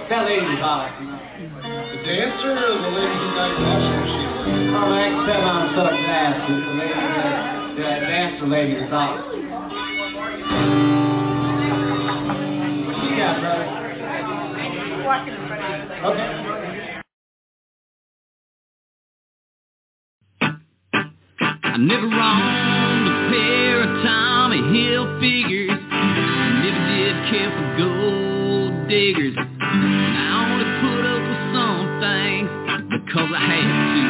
That lady was hot. The dancer or the lady who got your washing machine working? Oh, I said on such ass. The lady, the, the dancer lady was hot. What you got, brother? Okay. I never owned a pair of Tommy Hilfigers. Never did care for gold diggers. I only put up with some things because I had to.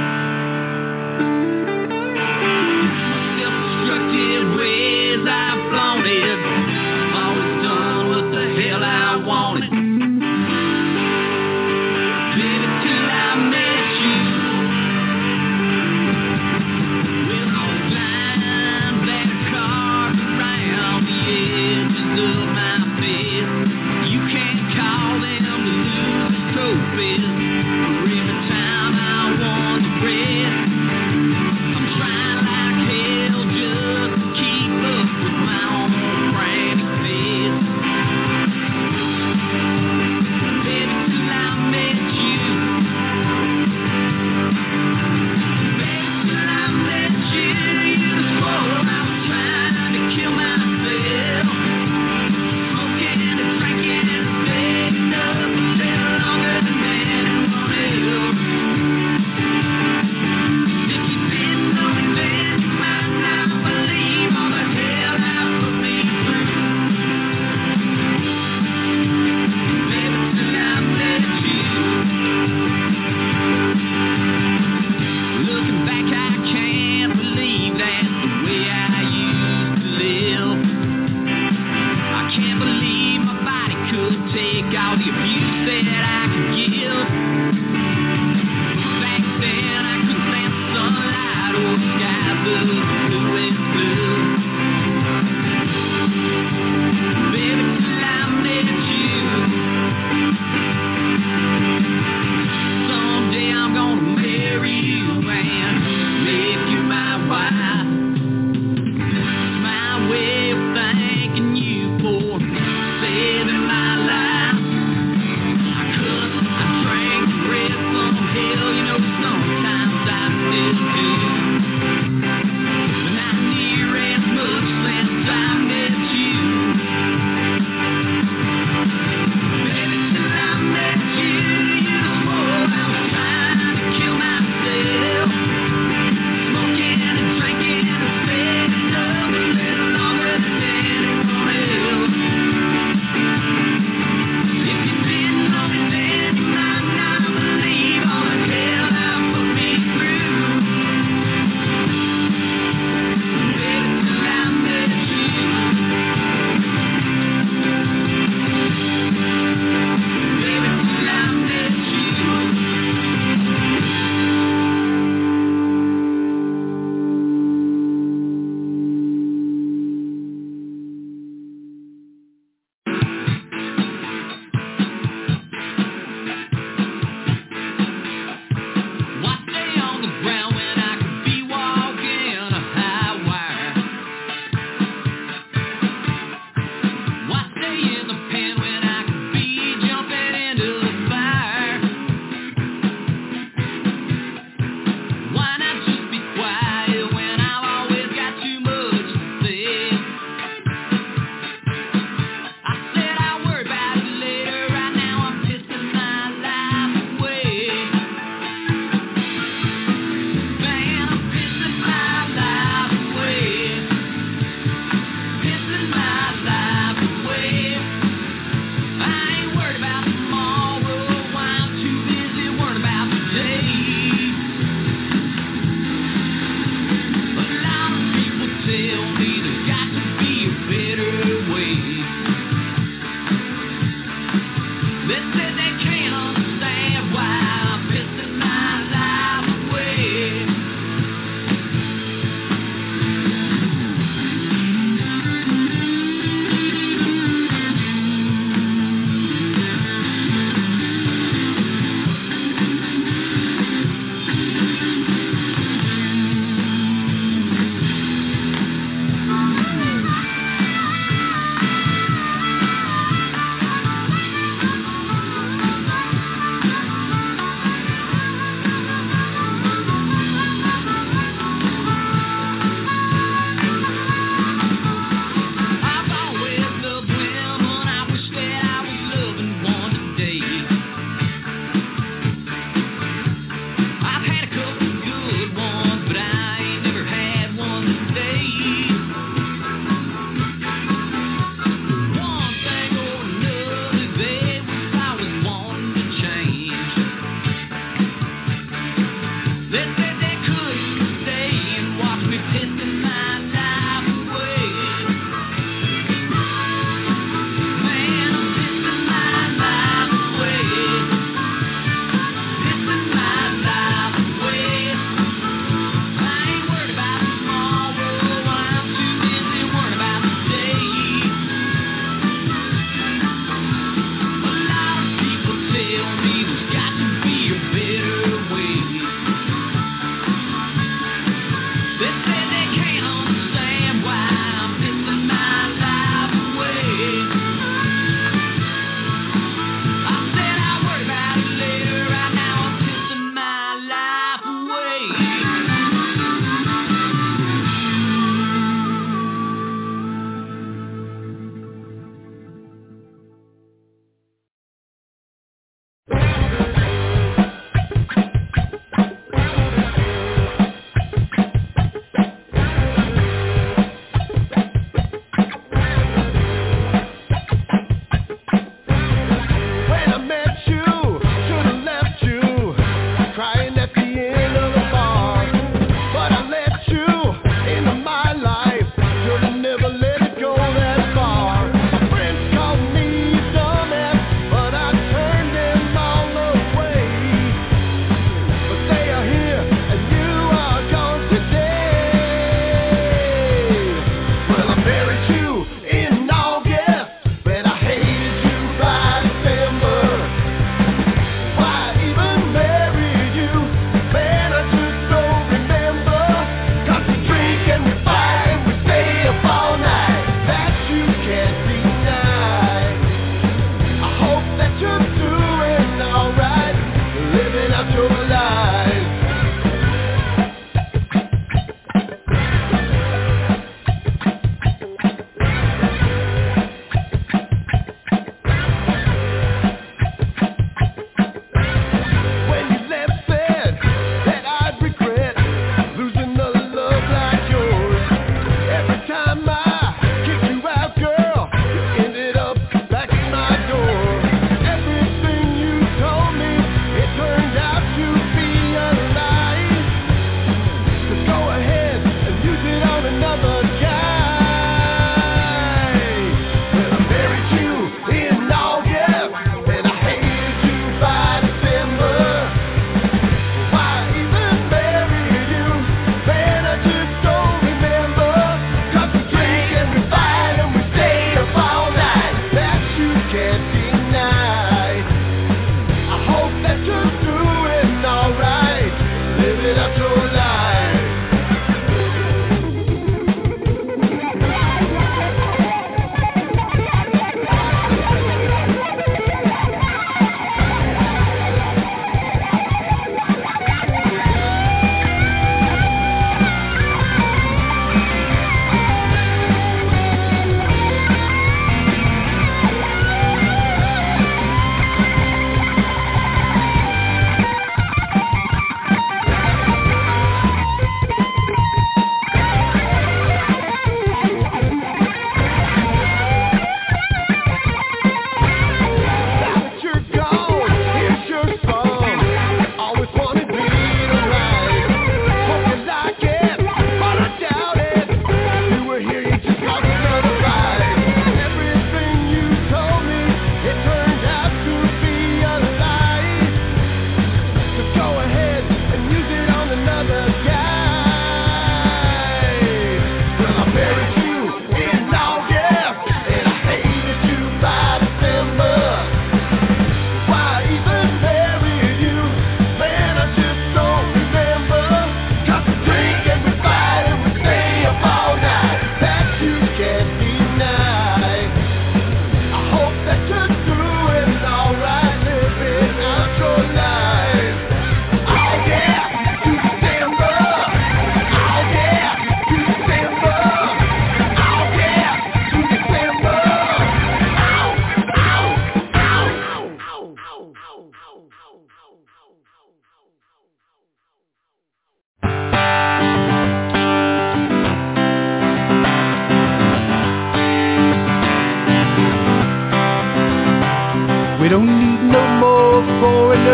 My self-destructive ways I've flaunted. I've always done what the hell I wanted. Baby, till I met you. Well, all the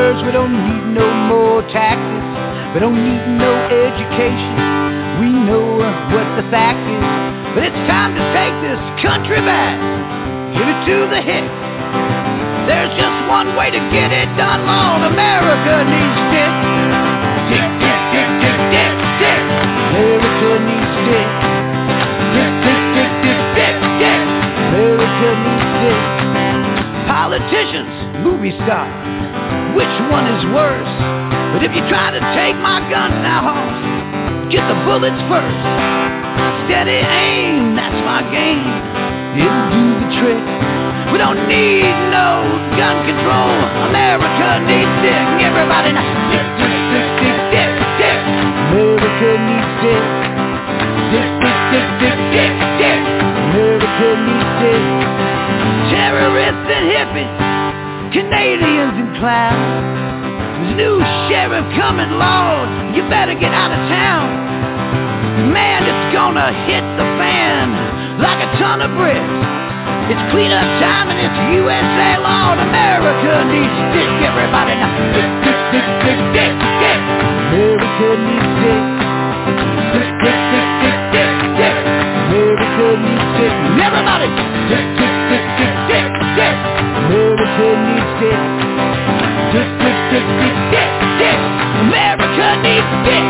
words, we don't need no more taxes. We don't need no education. We know what the fact is. But it's time to take this country back. Give it to the hit. There's just one way to get it done, Lord. America needs dick. Dick, dick, dick, dick, dick, dick. America needs dick. Dick, dick, dick, dick, dick, dick. America needs dick. Politicians, movie stars, which one is worse? But if you try to take my guns now, hoss, get the bullets first. Steady aim, that's my game. It'll do the trick. We don't need no gun control. America needs dick. Everybody now. Dick, dick, dick, dick, dick, dick. America needs dick. Dick, dick, dick, dick, dick, dick. America needs dick. Terrorists and hippies, Canadians and clowns. There's a new sheriff coming, Lord. You better get out of town. Man, it's gonna hit the fan like a ton of bricks. It's cleanup time and it's U S A, Lord. America needs dick. Everybody now. Dick, dick, dick, dick, dick, dick. America needs dick. Dick, dick, dick, dick, dick, dick. America needs dick. Everybody. Dick, dick, dick, dick, dick, dick. America needs dick. Dick, dick, dick, dick, dick, dick. America needs dick.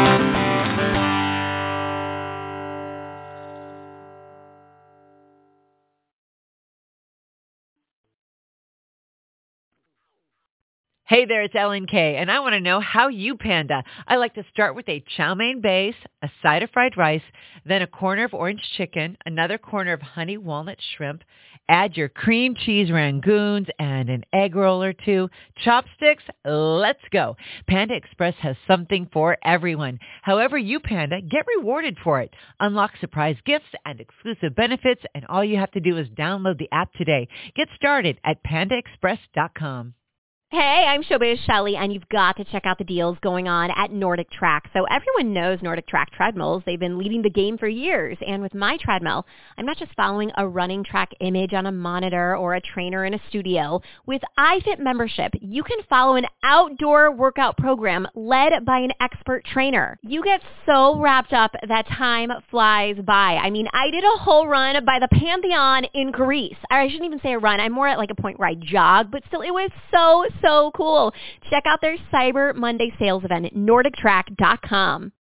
Hey there, it's Ellen K, and I want to know how you panda. I like to start with a chow mein base, a side of fried rice, then a corner of orange chicken, another corner of honey walnut shrimp. Add your cream cheese rangoons and an egg roll or two. Chopsticks, let's go. Panda Express has something for everyone. However you panda, get rewarded for it. Unlock surprise gifts and exclusive benefits, and all you have to do is download the app today. Get started at panda express dot com. Hey, I'm Showbiz Shelley, and you've got to check out the deals going on at Nordic Track. So everyone knows Nordic Track treadmills. They've been leading the game for years. And with my treadmill, I'm not just following a running track image on a monitor or a trainer in a studio. With iFit membership, you can follow an outdoor workout program led by an expert trainer. You get so wrapped up that time flies by. I mean, I did a whole run by the Pantheon in Greece. Or I shouldn't even say a run. I'm more at like a point where I jog, but still it was so, so cool. Check out their Cyber Monday sales event at nordic track dot com.